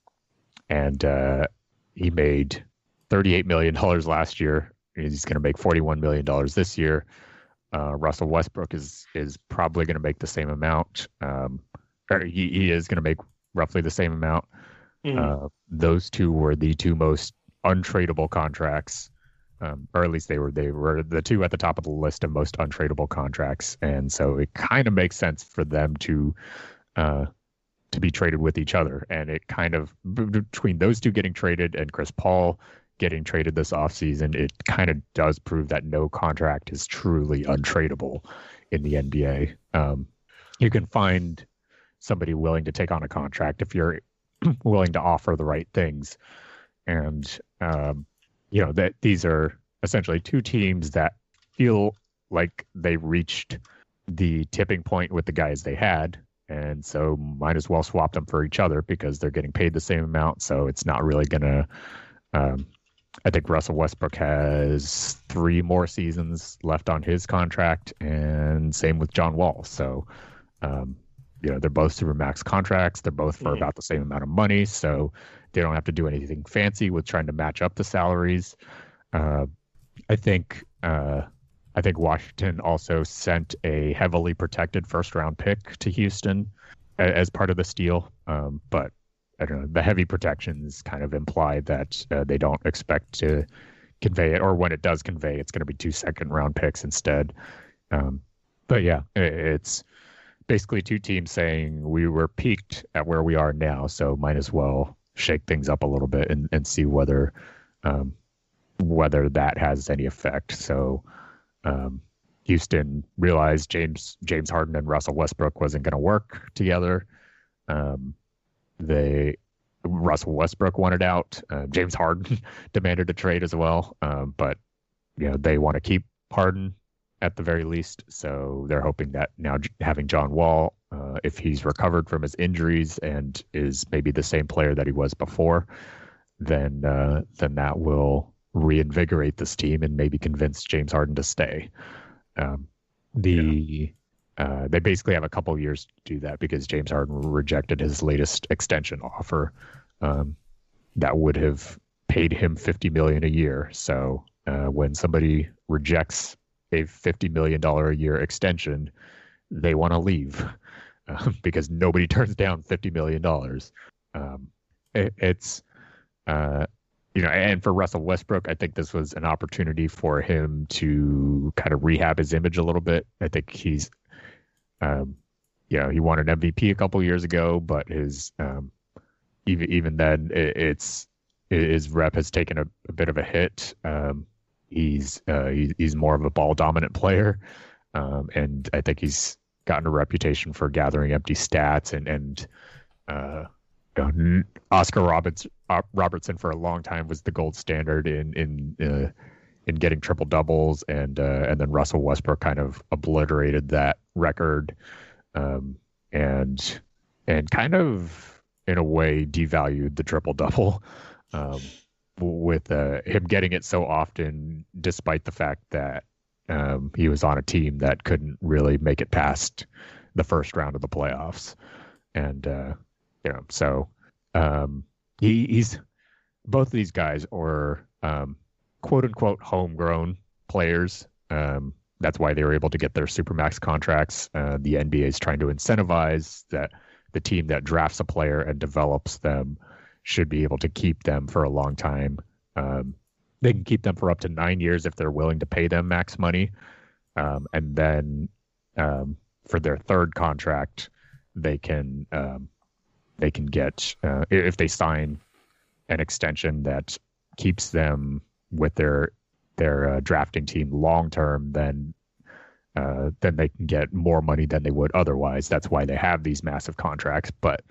and uh, he made thirty-eight million dollars last year. He's going to make forty-one million dollars this year. Uh, Russell Westbrook is is probably going to make the same amount. Um, or he, he is going to make roughly the same amount. Mhm. Uh, those two were the two most untradeable contracts, um, or at least they were they were the two at the top of the list of most untradeable contracts. And so it kind of makes sense for them to uh, to be traded with each other. And it kind of b- between those two getting traded and Chris Paul getting traded this offseason, it kind of does prove that no contract is truly untradeable in the N B A. Um, you can find somebody willing to take on a contract if you're willing to offer the right things. And, um, you know, that these are essentially two teams that feel like they reached the tipping point with the guys they had. And so might as well swap them for each other because they're getting paid the same amount. So it's not really going to, um, I think Russell Westbrook has three more seasons left on his contract, and same with John Wall. So, um, you know, they're both supermax contracts. They're both for Mhm. about the same amount of money, so they don't have to do anything fancy with trying to match up the salaries. Uh, I think uh, I think Washington also sent a heavily protected first round pick to Houston a- as part of this deal, um, but I don't know. The heavy protections kind of imply that uh, they don't expect to convey it, or when it does convey, it's going to be two second round picks instead. Um, but yeah, i- it's basically two teams saying we were peaked at where we are now, so might as well shake things up a little bit and, and see whether um, whether that has any effect. So um, Houston realized James James Harden and Russell Westbrook wasn't going to work together. Um, they Russell Westbrook wanted out. Uh, James Harden demanded a trade as well, um, but you know they want to keep Harden at the very least. So they're hoping that now having John Wall, uh, if he's recovered from his injuries and is maybe the same player that he was before, then uh, then that will reinvigorate this team and maybe convince James Harden to stay. Um, the yeah. uh, they basically have a couple years to do that because James Harden rejected his latest extension offer um, that would have paid him fifty million dollars a year. So uh, when somebody rejects a fifty million dollars a year extension, they want to leave uh, because nobody turns down fifty million dollars. Um, it, it's uh, you know, and for Russell Westbrook, I think this was an opportunity for him to kind of rehab his image a little bit. I think he's, um, you know, he won an M V P a couple years ago, but his, um, even even then, it, it's his rep has taken a, a bit of a hit. Um, he's uh, he, he's more of a ball dominant player, um, and I think he's gotten a reputation for gathering empty stats and and. Uh, You know, Oscar Roberts, uh, Robertson for a long time was the gold standard in in uh, in getting triple doubles, and uh, and then Russell Westbrook kind of obliterated that record, um, and and kind of in a way devalued the triple double, um, with uh, him getting it so often, despite the fact that um, he was on a team that couldn't really make it past the first round of the playoffs, and. Uh, You know, so um, he, he's both of these guys are um, quote unquote homegrown players. Um, that's why they were able to get their supermax contracts. Uh, the N B A is trying to incentivize that the team that drafts a player and develops them should be able to keep them for a long time. Um, they can keep them for up to nine years if they're willing to pay them max money, um, and then um, for their third contract, they can. Um, They can get uh, if they sign an extension that keeps them with their their uh, drafting team long term, then uh, then they can get more money than they would otherwise. That's why they have these massive contracts. But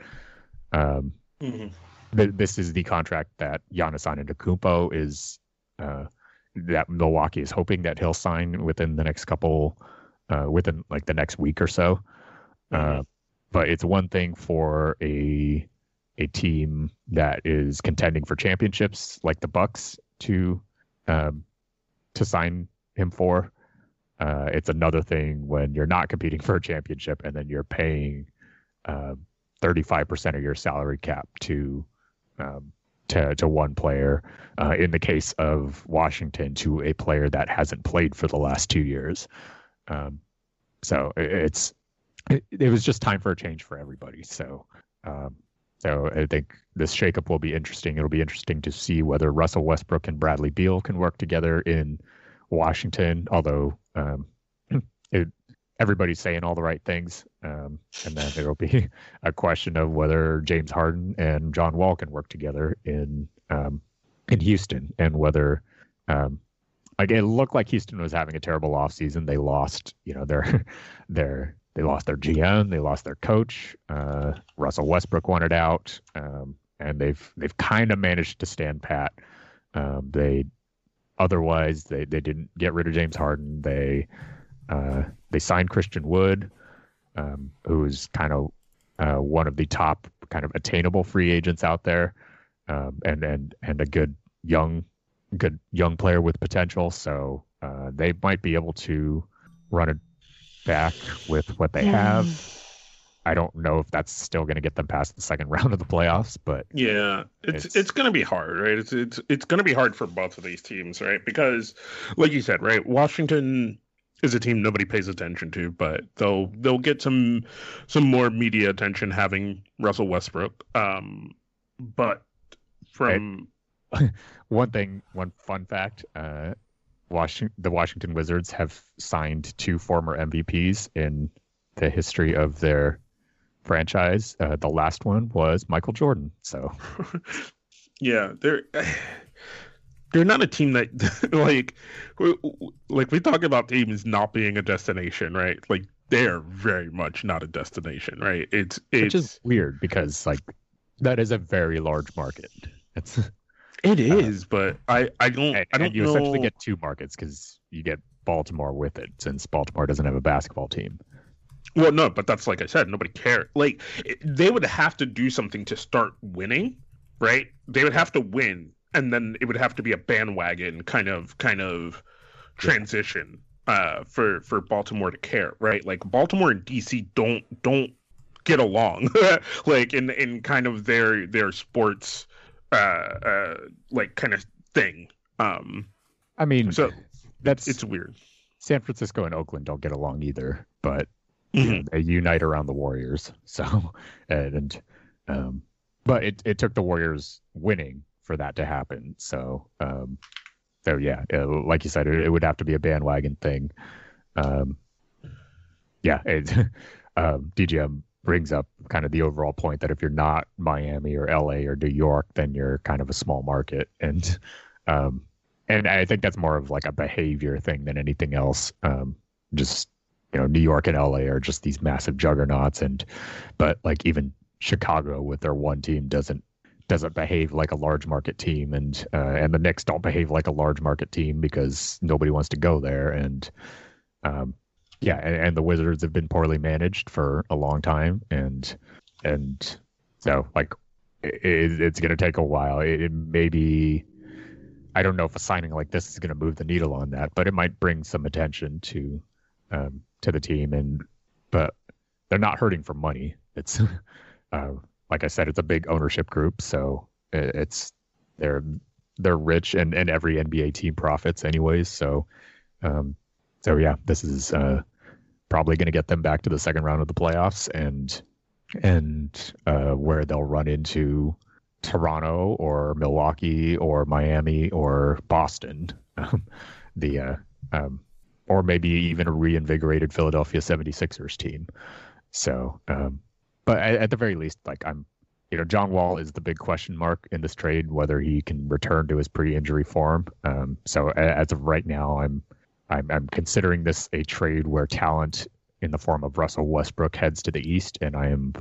um, mm-hmm. th- this is the contract that Giannis Antetokounmpo is uh, that Milwaukee is hoping that he'll sign within the next couple uh, within like the next week or so. Mm-hmm. Uh, But it's one thing for a a team that is contending for championships like the Bucks to um, to sign him for. Uh, it's another thing when you're not competing for a championship and then you're paying uh, thirty-five percent of your salary cap to um, to to one player. Uh, in the case of Washington, to a player that hasn't played for the last two years. Um, so it's. It, it was just time for a change for everybody. So, um, so I think this shakeup will be interesting. It'll be interesting to see whether Russell Westbrook and Bradley Beal can work together in Washington. Although um, it, everybody's saying all the right things, um, and then it'll be a question of whether James Harden and John Wall can work together in um, in Houston, and whether. Um, like it looked like Houston was having a terrible offseason. They lost, you know, their their They lost their G M, they lost their coach. Uh, Russell Westbrook wanted out, um, and they've they've kind of managed to stand pat. Um, they otherwise they, they didn't get rid of James Harden. They uh, they signed Christian Wood, um, who's kind of uh, one of the top kind of attainable free agents out there, um, and and and a good young good young player with potential. So uh, they might be able to run it back with what they have. I don't know if that's still going to get them past the second round of the playoffs, but Yeah, it's it's it's going to be hard, right? It's it's it's going to be hard for both of these teams, right? Because, like you said, right, Washington is a team nobody pays attention to, but they'll they'll get some some more media attention having Russell Westbrook. Um, but from one thing, one fun fact, uh, Washington, the Washington Wizards have signed two former M V Ps in the history of their franchise. Uh, the last one was Michael Jordan. So, yeah, they're they're not a team that like like we talk about teams not being a destination, right? Like they're very much not a destination, right? It's it's which is weird because like that is a very large market. It's it is, uh, but I I don't and, I don't and you know... essentially get two markets because you get Baltimore with it since Baltimore doesn't have a basketball team. Well, no, but that's like I said, nobody cares. Like it, they would have to do something to start winning, right? They would have to win, and then it would have to be a bandwagon kind of kind of transition uh, for for Baltimore to care, right? Like Baltimore and D C don't don't get along, like in in kind of their their sports uh, uh, like kind of thing. Um, I mean, so that's it's weird. San Francisco and Oakland don't get along either, but mm-hmm. you know, they unite around the Warriors. So, and um, but it it took the Warriors winning for that to happen. So, um, so yeah, it, like you said, it, it would have to be a bandwagon thing. Um, yeah, it, um, D J M brings up kind of the overall point that if you're not Miami or L A or New York, then you're kind of a small market, and um, and I think that's more of like a behavior thing than anything else. Um, just you know, New York and L A are just these massive juggernauts, and but like even Chicago with their one team doesn't doesn't behave like a large market team, and uh, and the Knicks don't behave like a large market team because nobody wants to go there, and um, yeah, and, and the Wizards have been poorly managed for a long time, and and so like it, it's going to take a while. It, it maybe I don't know if a signing like this is going to move the needle on that, but it might bring some attention to um, to the team, and but they're not hurting for money. It's uh, like I said, it's a big ownership group, so it's they're they're rich, and, and every N B A team profits anyways. So um, so yeah, this is uh, probably going to get them back to the second round of the playoffs, and and uh, where they'll run into Toronto or Milwaukee or Miami or Boston, um, the uh, um, or maybe even a reinvigorated Philadelphia seventy-sixers team. So, um, but at, at the very least, like I'm, you know, John Wall is the big question mark in this trade, whether he can return to his pre-injury form. Um, so as of right now, I'm, I'm, I'm considering this a trade where talent in the form of Russell Westbrook heads to the East, and I am,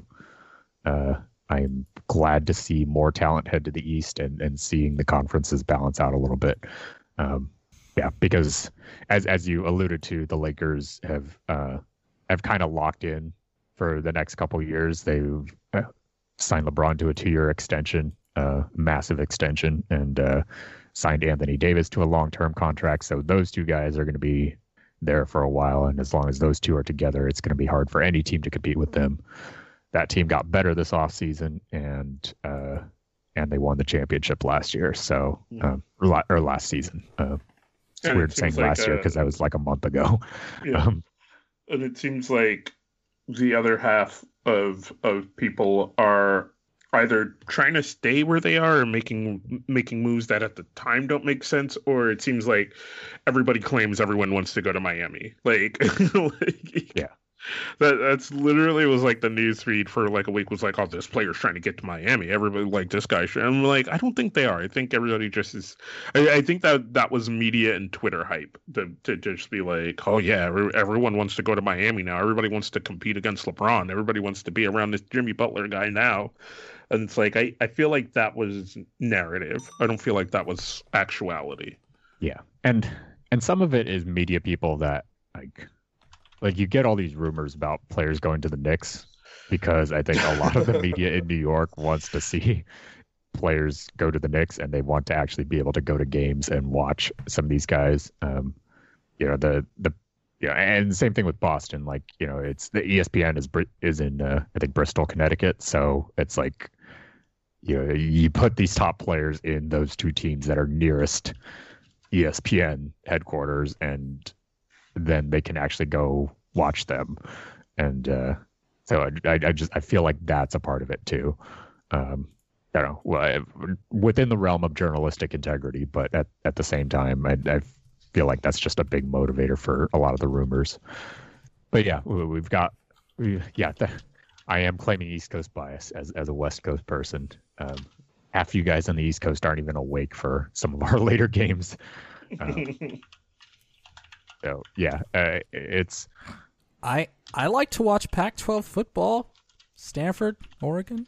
uh, I'm glad to see more talent head to the East and, and seeing the conferences balance out a little bit. Um, yeah, because as as you alluded to, the Lakers have uh, have kind of locked in for the next couple of years. They've uh, signed LeBron to a two-year extension, uh, massive extension, and uh, signed Anthony Davis to a long-term contract. So those two guys are going to be there for a while, and as long as those two are together, it's going to be hard for any team to compete with them. That team got better this offseason, and uh, and they won the championship last year. So um, or, or last season. Uh, it's and weird it saying like, last year because uh, that was like a month ago. Yeah. Um, and it seems like the other half of of people are either trying to stay where they are or making making moves that at the time don't make sense, or it seems like everybody claims everyone wants to go to Miami. Like, like yeah. That that's literally was like the news feed for like a week was like, oh, this player's trying to get to Miami. Everybody like this guy. Should. I'm like, I don't think they are. I think everybody just is. I, I think that that was media and Twitter hype to to just be like, oh yeah, every, everyone wants to go to Miami now. Everybody wants to compete against LeBron. Everybody wants to be around this Jimmy Butler guy now. And it's like I, I feel like that was narrative. I don't feel like that was actuality. Yeah, and and some of it is media people that like. Like, you get all these rumors about players going to the Knicks because I think a lot of the media in New York wants to see players go to the Knicks, and they want to actually be able to go to games and watch some of these guys. Um, you know, the the yeah, and same thing with Boston. Like, you know, it's the E S P N is Br- is in uh, I think Bristol, Connecticut. So it's like, you know, you put these top players in those two teams that are nearest E S P N headquarters, and then they can actually go watch them. And uh, so I, I just I feel like that's a part of it too. Um, I don't know, well, within the realm of journalistic integrity, but at, at the same time, I, I feel like that's just a big motivator for a lot of the rumors. But yeah, we've got, we, yeah, the, I am claiming East Coast bias as, as a West Coast person. Um, half you guys on the East Coast aren't even awake for some of our later games. Um, so yeah, uh, it's. I I like to watch Pac twelve football. Stanford, Oregon.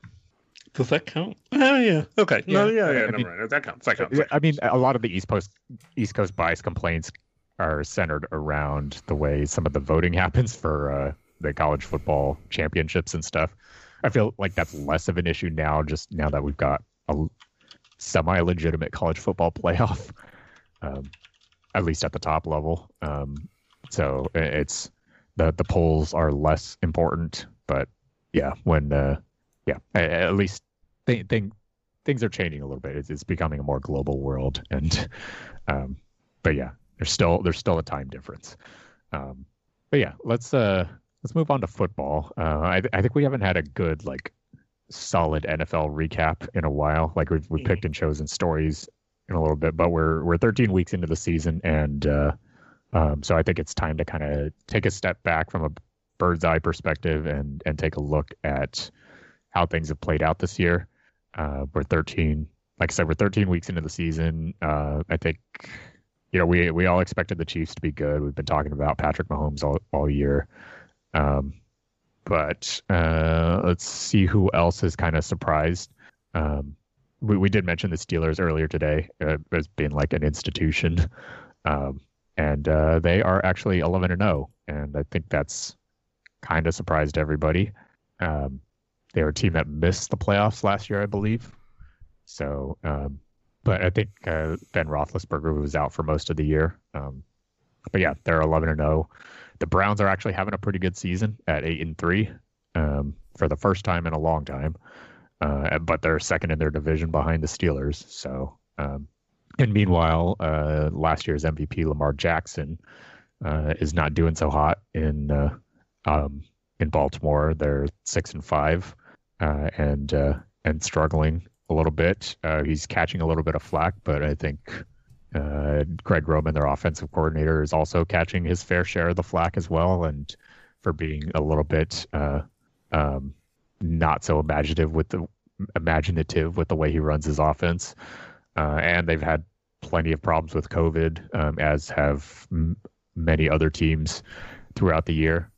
Does that count? Oh yeah. Okay. Yeah. No. Yeah. Yeah. I never mean, mind. That counts. That counts. That I mean, a lot of the East Coast East Coast bias complaints are centered around the way some of the voting happens for uh, the college football championships and stuff. I feel like that's less of an issue now, just now that we've got a semi-legitimate college football playoff, um, at least at the top level. Um, so it's the the polls are less important, but yeah, when uh, yeah, at least th- th- things are changing a little bit. It's, it's becoming a more global world, and um, but yeah, there's still there's still a time difference. Um, but yeah, let's uh let's move on to football. Uh, I I think we haven't had a good like solid N F L recap in a while. Like we've we picked and chosen stories in a little bit, but we're we're thirteen weeks into the season, and uh, um, so I think it's time to kind of take a step back from a bird's eye perspective and and take a look at how things have played out this year. Uh, we're thirteen, like I said, we're thirteen weeks into the season. Uh, I think, you know, we we all expected the Chiefs to be good. We've been talking about Patrick Mahomes all, all year. Um, but uh, let's see who else has kind of surprised. Um, we, we did mention the Steelers earlier today uh, as being like an institution. Um, and uh, they are actually eleven and oh. And I think that's kind of surprised everybody. Um, they were a team that missed the playoffs last year, I believe. So, um, but I think uh, Ben Roethlisberger was out for most of the year. Um, but yeah, they're eleven and oh. The Browns are actually having a pretty good season at eight and three um, for the first time in a long time. Uh, but they're second in their division behind the Steelers. So, um, and meanwhile, uh, last year's M V P Lamar Jackson uh, is not doing so hot in uh, um, in Baltimore. They're six and five uh, and uh, and struggling a little bit. Uh, he's catching a little bit of flack, but I think uh, Greg Roman, their offensive coordinator, is also catching his fair share of the flack as well, and for being a little bit uh, um, not so imaginative with the imaginative with the way he runs his offense. Uh, and they've had plenty of problems with COVID, um, as have m- many other teams throughout the year.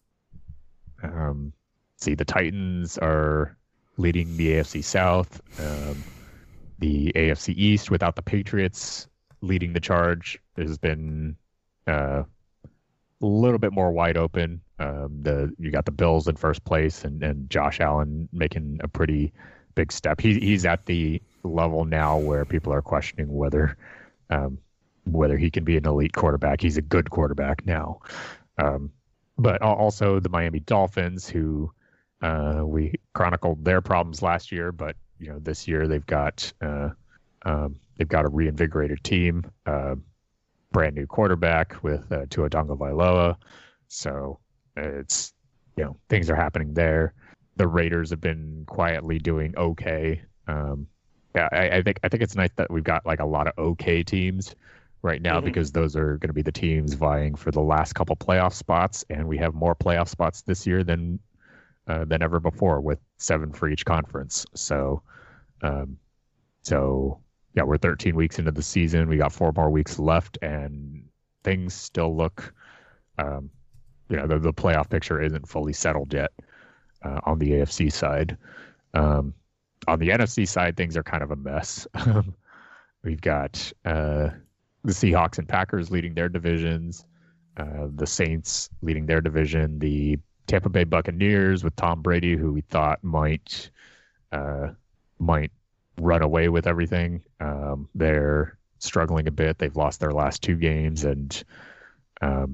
Um, see, the Titans are leading the A F C South. Um, the A F C East, without the Patriots leading the charge, has been uh, a little bit more wide open. Um, the you got the Bills in first place, and, and Josh Allen making a pretty big step. He he's at the level now where people are questioning whether um, whether he can be an elite quarterback. He's a good quarterback now. Um, but also the Miami Dolphins, who uh, we chronicled their problems last year, but you know this year they've got uh, um, they've got a reinvigorated team, uh, brand new quarterback with uh, Tua Tagovailoa. So it's you know things are happening there. The Raiders have been quietly doing okay. Um, yeah, I, I think I think it's nice that we've got like a lot of okay teams right now, mm-hmm. because those are going to be the teams vying for the last couple playoff spots, and we have more playoff spots this year than uh, than ever before, with seven for each conference. So, um, so yeah, we're thirteen weeks into the season. We got four more weeks left, and things still look, um, you know, the, the playoff picture isn't fully settled yet uh, on the A F C side. Um, on the N F C side, things are kind of a mess. We've got uh, the Seahawks and Packers leading their divisions, uh, the Saints leading their division, the Tampa Bay Buccaneers with Tom Brady, who we thought might uh, might run away with everything. Um, they're struggling a bit. They've lost their last two games, and um,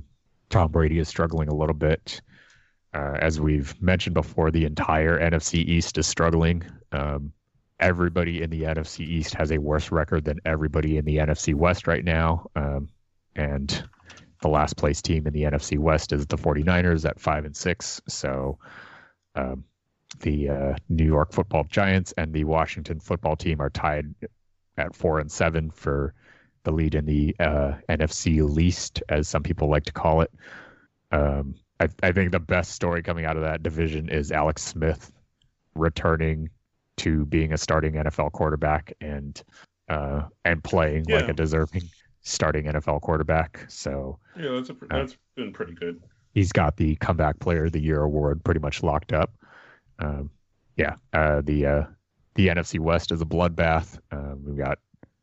Tom Brady is struggling a little bit. Uh, as we've mentioned before, the entire N F C East is struggling. Um, everybody in the N F C East has a worse record than everybody in the N F C West right now. Um, and the last place team in the N F C West is the 49ers at five and six. So um, the uh, New York Football Giants and the Washington Football Team are tied at four and seven for the lead in the uh, N F C least, as some people like to call it. Um, I, I think the best story coming out of that division is Alex Smith returning to being a starting N F L quarterback and uh, and playing yeah. like a deserving starting N F L quarterback. So yeah, that's a, that's uh, been pretty good. He's got the Comeback Player of the Year award pretty much locked up. Um, yeah, uh, the uh, the N F C West is a bloodbath. Um, we've got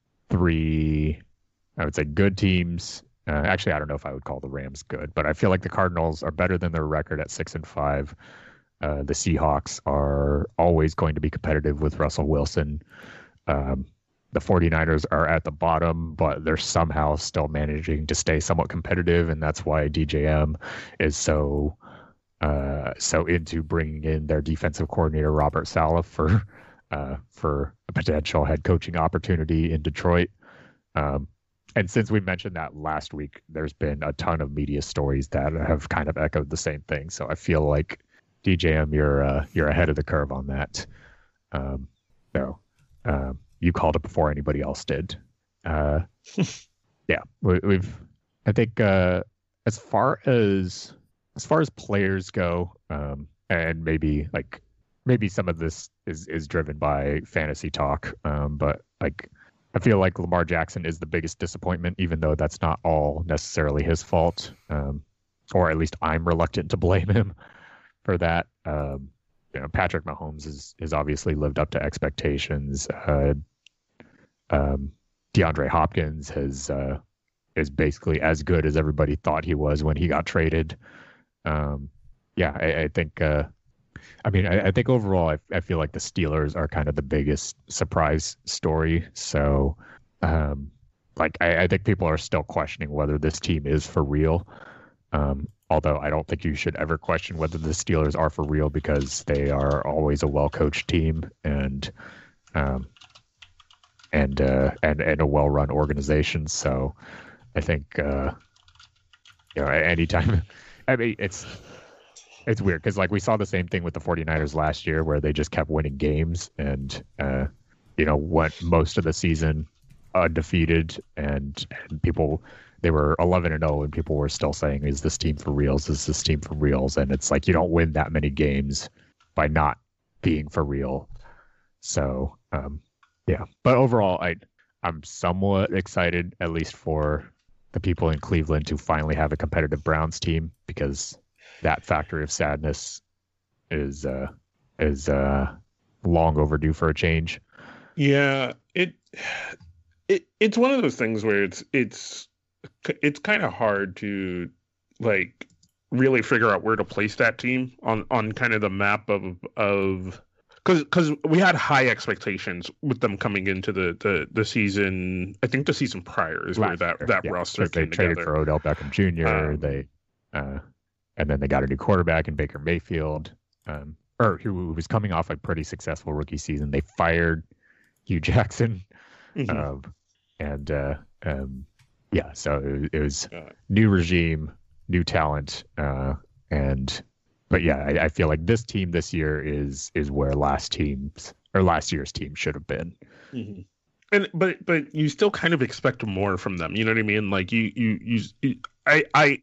three, I would say, good teams. Uh, actually, I don't know if I would call the Rams good, but I feel like the Cardinals are better than their record at six and five. Uh, the Seahawks are always going to be competitive with Russell Wilson. Um, the 49ers are at the bottom, but they're somehow still managing to stay somewhat competitive, and that's why D J M is so uh, so into bringing in their defensive coordinator Robert Saleh for uh, for a potential head coaching opportunity in Detroit. Um, and since we mentioned that last week, there's been a ton of media stories that have kind of echoed the same thing. So I feel like D J M, you're uh, you're ahead of the curve on that. Um, so um, you called it before anybody else did. Uh, yeah, we, we've. I think uh, as far as as far as players go, um, and maybe like maybe some of this is is driven by fantasy talk, um, but like I feel like Lamar Jackson is the biggest disappointment, even though that's not all necessarily his fault, um, or at least I'm reluctant to blame him for that. Um, you know, Patrick Mahomes is has obviously lived up to expectations. Uh, um, DeAndre Hopkins has uh, is basically as good as everybody thought he was when he got traded. Um, yeah, I, I think. Uh, I mean, I, I think overall, I, I feel like the Steelers are kind of the biggest surprise story. So, um, like, I, I think people are still questioning whether this team is for real. Um, although I don't think you should ever question whether the Steelers are for real, because they are always a well-coached team and um, and uh, and and a well-run organization. So, I think uh, you know, anytime, I mean, it's. It's weird because, like, we saw the same thing with the 49ers last year where they just kept winning games and, uh, you know, went most of the season undefeated. And, and people, they were eleven and oh, and people were still saying, is this team for reals? Is this team for reals? And it's like you don't win that many games by not being for real. So, um, yeah. But overall, I, I'm somewhat excited, at least for the people in Cleveland, to finally have a competitive Browns team, because that factory of sadness is uh, is uh, long overdue for a change. Yeah, it it it's one of those things where it's it's it's kind of hard to like really figure out where to place that team on, on kind of the map of of because because we had high expectations with them coming into the, the, the season. I think the season prior is where that, that yeah, roster came they traded together. for Odell Beckham Junior Um, they uh, and then they got a new quarterback in Baker Mayfield, um, or who was coming off a pretty successful rookie season. They fired Hugh Jackson, Mm-hmm. um, and uh, um, yeah, so it, it was Uh, new regime, new talent, uh, and but yeah, I, I feel like this team this year is is where last teams or last year's team should have been. Mm-hmm. And but but you still kind of expect more from them. You know what I mean? Like you you you, you I I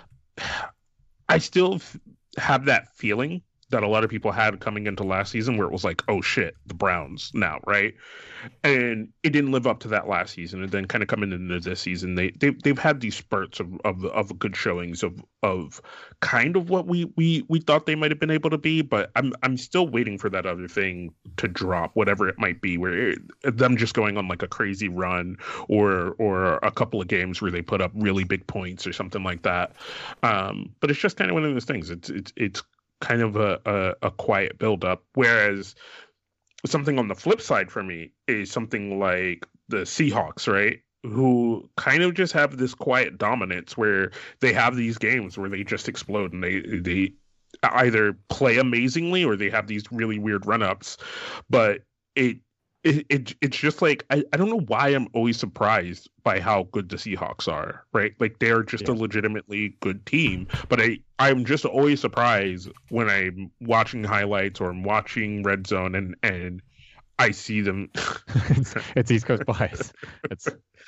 I still f- have that feeling that a lot of people had coming into last season, where it was like, oh shit, the Browns now, right? And it didn't live up to that last season. And then kind of coming into this season, they they've, they've had these spurts of, of of good showings of of kind of what we we we thought they might have been able to be. But I'm I'm still waiting for that other thing to drop, whatever it might be, where it, them just going on like a crazy run, or or a couple of games where they put up really big points or something like that. Um, but it's just kind of one of those things. It's it's it's kind of a, a, a quiet buildup. Whereas something on the flip side for me is something like the Seahawks, right? who kind of just have this quiet dominance where they have these games where they just explode and they they either play amazingly or they have these really weird run-ups. But it it, it it's just like I, I don't know why I'm always surprised by how good the Seahawks are, right? Like they're just yeah. a legitimately good team. But I I'm just always surprised when I'm watching highlights or I'm watching Red Zone and and I see them. it's, it's East Coast bias. It's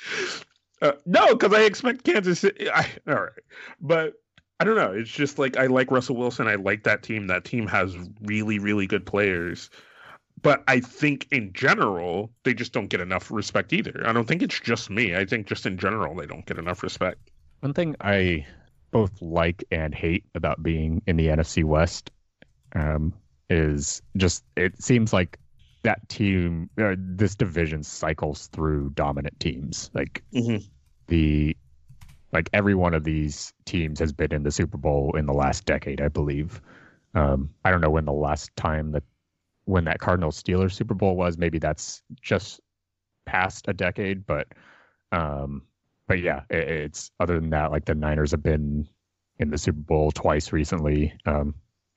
uh, no, because I expect Kansas City. I, all right, but I don't know. It's just like I like Russell Wilson. I like that team. That team has really, really good players. But I think in general, they just don't get enough respect either. I don't think it's just me. I think just in general, they don't get enough respect. One thing I both like and hate about being in the N F C West um, is just it seems like that team, uh, this division cycles through dominant teams. Like mm-hmm. the, like every one of these teams has been in the Super Bowl in the last decade, I believe. Um, I don't know when the last time that when that Cardinals Steelers Super Bowl was. Maybe that's just past a decade, but um, but yeah, it, it's other than that, like the Niners have been in the Super Bowl twice recently. Um,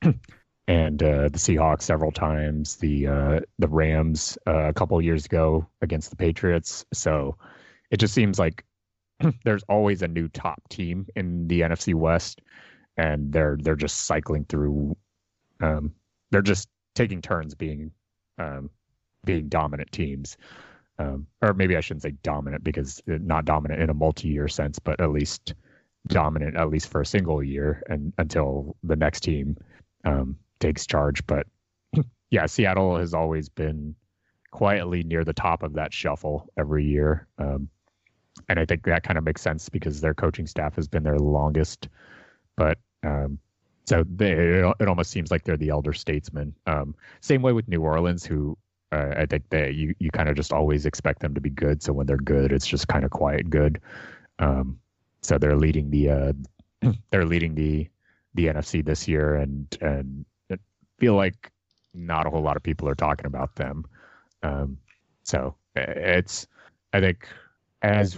And uh, the Seahawks several times, the uh, the Rams uh, a couple of years ago against the Patriots. So it just seems like there's always a new top team in the N F C West, and they're they're just cycling through. Um, they're just taking turns being um, being dominant teams, um, or maybe I shouldn't say dominant because not dominant in a multi-year sense, but at least dominant at least for a single year and until the next team. Um, takes charge. But yeah, Seattle has always been quietly near the top of that shuffle every year. Um, and I think that kind of makes sense because their coaching staff has been there the longest. But um, so they, it, it almost seems like they're the elder statesmen. Um, same way with New Orleans, who uh, I think they you, you kind of just always expect them to be good. So when they're good, it's just kind of quiet good. Um, so they're leading the uh, they're leading the the N F C this year, and and I feel like not a whole lot of people are talking about them. Um, so it's, I think as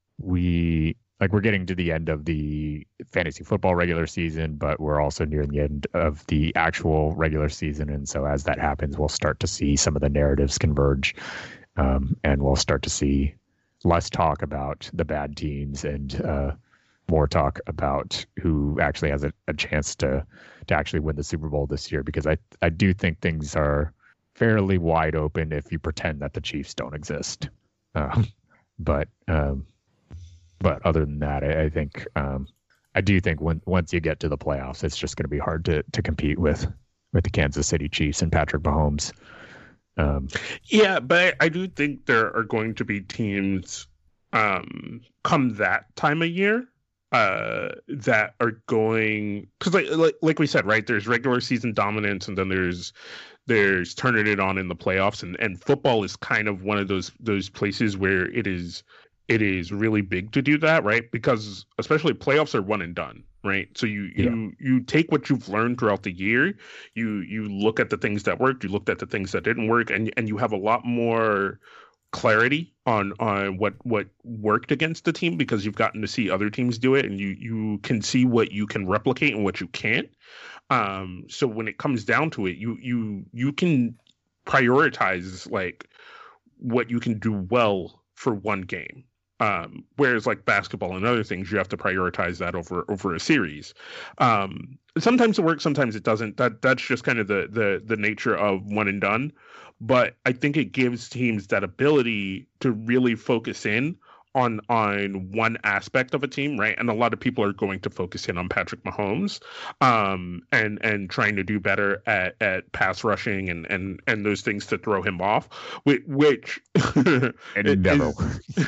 we, like we're getting to the end of the fantasy football regular season, but we're also near the end of the actual regular season. And so as that happens, we'll start to see some of the narratives converge, um, and we'll start to see less talk about the bad teams and, uh, more talk about who actually has a, a chance to to actually win the Super Bowl this year, because I, I do think things are fairly wide open if you pretend that the Chiefs don't exist. Um, but um, but other than that, I, I think um, I do think when once you get to the playoffs, it's just going to be hard to to compete with with the Kansas City Chiefs and Patrick Mahomes. Um, yeah, but I, I do think there are going to be teams um, come that time of year uh that are going, because like, like like we said, right, there's regular season dominance and then there's there's turning it on in the playoffs, and and football is kind of one of those those places where it is it is really big to do that, right? Because especially playoffs are one and done, right? So you you yeah. you take what you've learned throughout the year, you you look at the things that worked, you looked at the things that didn't work, and and you have a lot more clarity on on what what worked against the team, because you've gotten to see other teams do it, and you you can see what you can replicate and what you can't. Um so when it comes down to it, you you you can prioritize like what you can do well for one game, um whereas like basketball and other things, you have to prioritize that over over a series. Um sometimes it works, sometimes it doesn't. That that's just kind of the the the nature of one and done. But I think it gives teams that ability to really focus in on on one aspect of a team, right? And a lot of people are going to focus in on Patrick Mahomes, um, and and trying to do better at, at pass rushing and, and and those things to throw him off, which, which and it never works.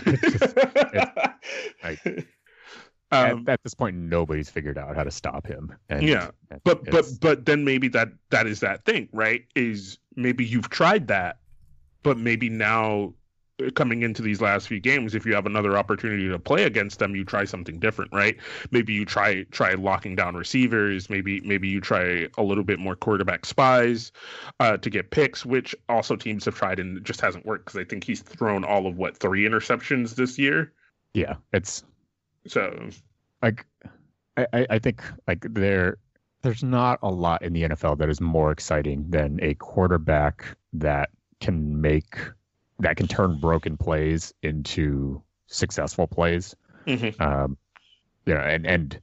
Like, um, at, at this point, nobody's figured out how to stop him. And, yeah, and but but but then maybe that that is that thing, right? Is maybe you've tried that, but maybe now coming into these last few games, if you have another opportunity to play against them, you try something different, right? Maybe you try try locking down receivers. Maybe maybe you try a little bit more quarterback spies uh, to get picks, which also teams have tried and it just hasn't worked because I think he's thrown all of what three interceptions this year. Yeah, it's so like I, I think like there there's not a lot in the N F L that is more exciting than a quarterback that can make that can turn broken plays into successful plays. Mm-hmm. Um, you know, and and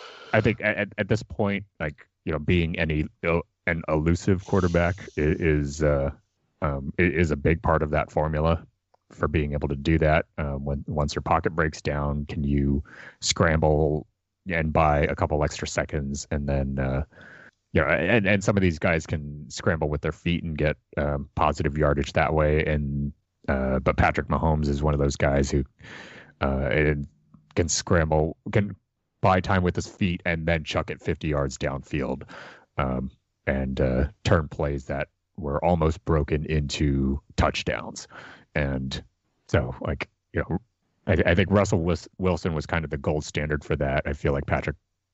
I think at, at this point, like you know, being any an elusive quarterback is uh, um, is a big part of that formula for being able to do that. Um, when once your pocket breaks down, can you scramble and buy a couple extra seconds, and then uh, you know, and and some of these guys can scramble with their feet and get um, positive yardage that way. And uh, but Patrick Mahomes is one of those guys who uh, can scramble, can buy time with his feet, and then chuck it fifty yards downfield, um, and uh, turn plays that were almost broken into touchdowns. And so, like you know, I, I think Russell Wilson was kind of the gold standard for that. I feel like Patrick.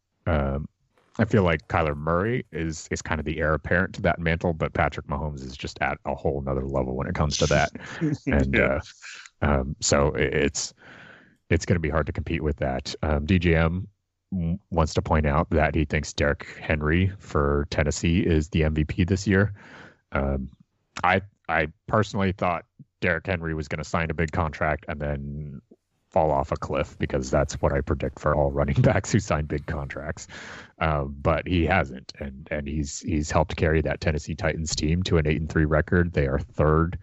Um, I feel like Kyler Murray is is kind of the heir apparent to that mantle, but Patrick Mahomes is just at a whole nother level when it comes to that. And yeah. uh, um, so it's it's going to be hard to compete with that. Um, D J M wants to point out that he thinks Derrick Henry for Tennessee is the M V P this year. Um, I I personally thought Derrick Henry was going to sign a big contract and then fall off a cliff, because that's what I predict for all running backs who sign big contracts. Um, but he hasn't, and and he's he's helped carry that Tennessee Titans team to an eight and three record. They are third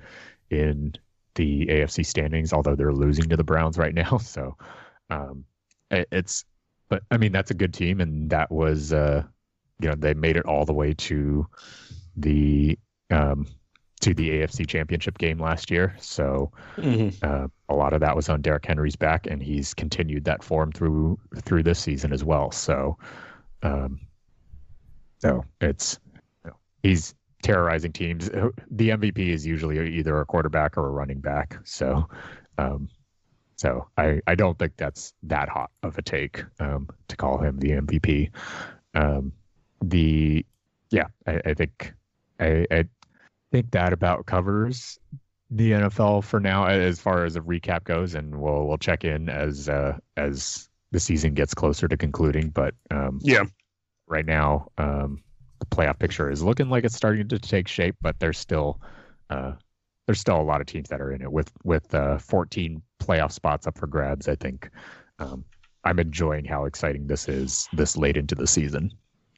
in the A F C standings, although they're losing to the Browns right now. So um, it, it's, but I mean that's a good team, and that was uh, you know they made it all the way to the um, to the A F C Championship game last year. So mm-hmm. uh, a lot of that was on Derrick Henry's back, and he's continued that form through through this season as well. So, um, so it's you know, he's terrorizing teams. The M V P is usually either a quarterback or a running back. So, um, so I I don't think that's that hot of a take um, to call him the M V P. Um, the yeah, I, I think I. I think that about covers the N F L for now as far as a recap goes, and we'll we'll check in as uh, as the season gets closer to concluding. But um, yeah, right now um, the playoff picture is looking like it's starting to take shape, but there's still uh, there's still a lot of teams that are in it with with uh, fourteen playoff spots up for grabs. I think um, I'm enjoying how exciting this is this late into the season.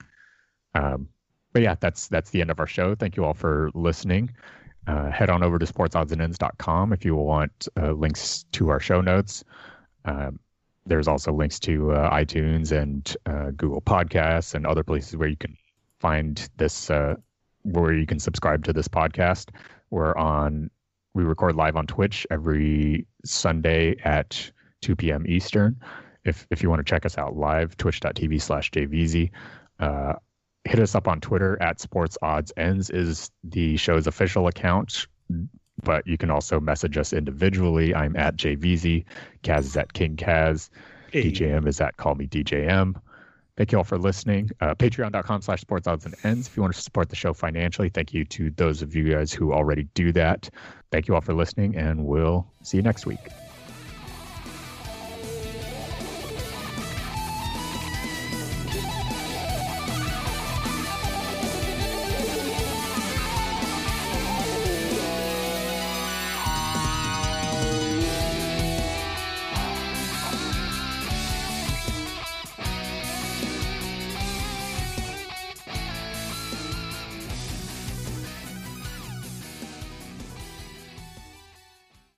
Um, But yeah, that's that's the end of our show. Thank you all for listening. Uh, head on over to sports odds and ends dot com if you want uh, links to our show notes. Um, there's also links to uh, iTunes and uh, Google Podcasts and other places where you can find this, uh, where you can subscribe to this podcast. We're on, we record live on Twitch every Sunday at two p.m. Eastern. If if you want to check us out live, twitch.tv slash jvz. Uh, Hit us up on Twitter at Sports Odds Ends is the show's official account, but you can also message us individually. I'm at J V Z, Kaz is at King Kaz, hey. D J M is at Call Me D J M. Thank you all for listening. Uh, Patreon.com slash Sports Odds and Ends if you want to support the show financially. Thank you to those of you guys who already do that. Thank you all for listening, and we'll see you next week.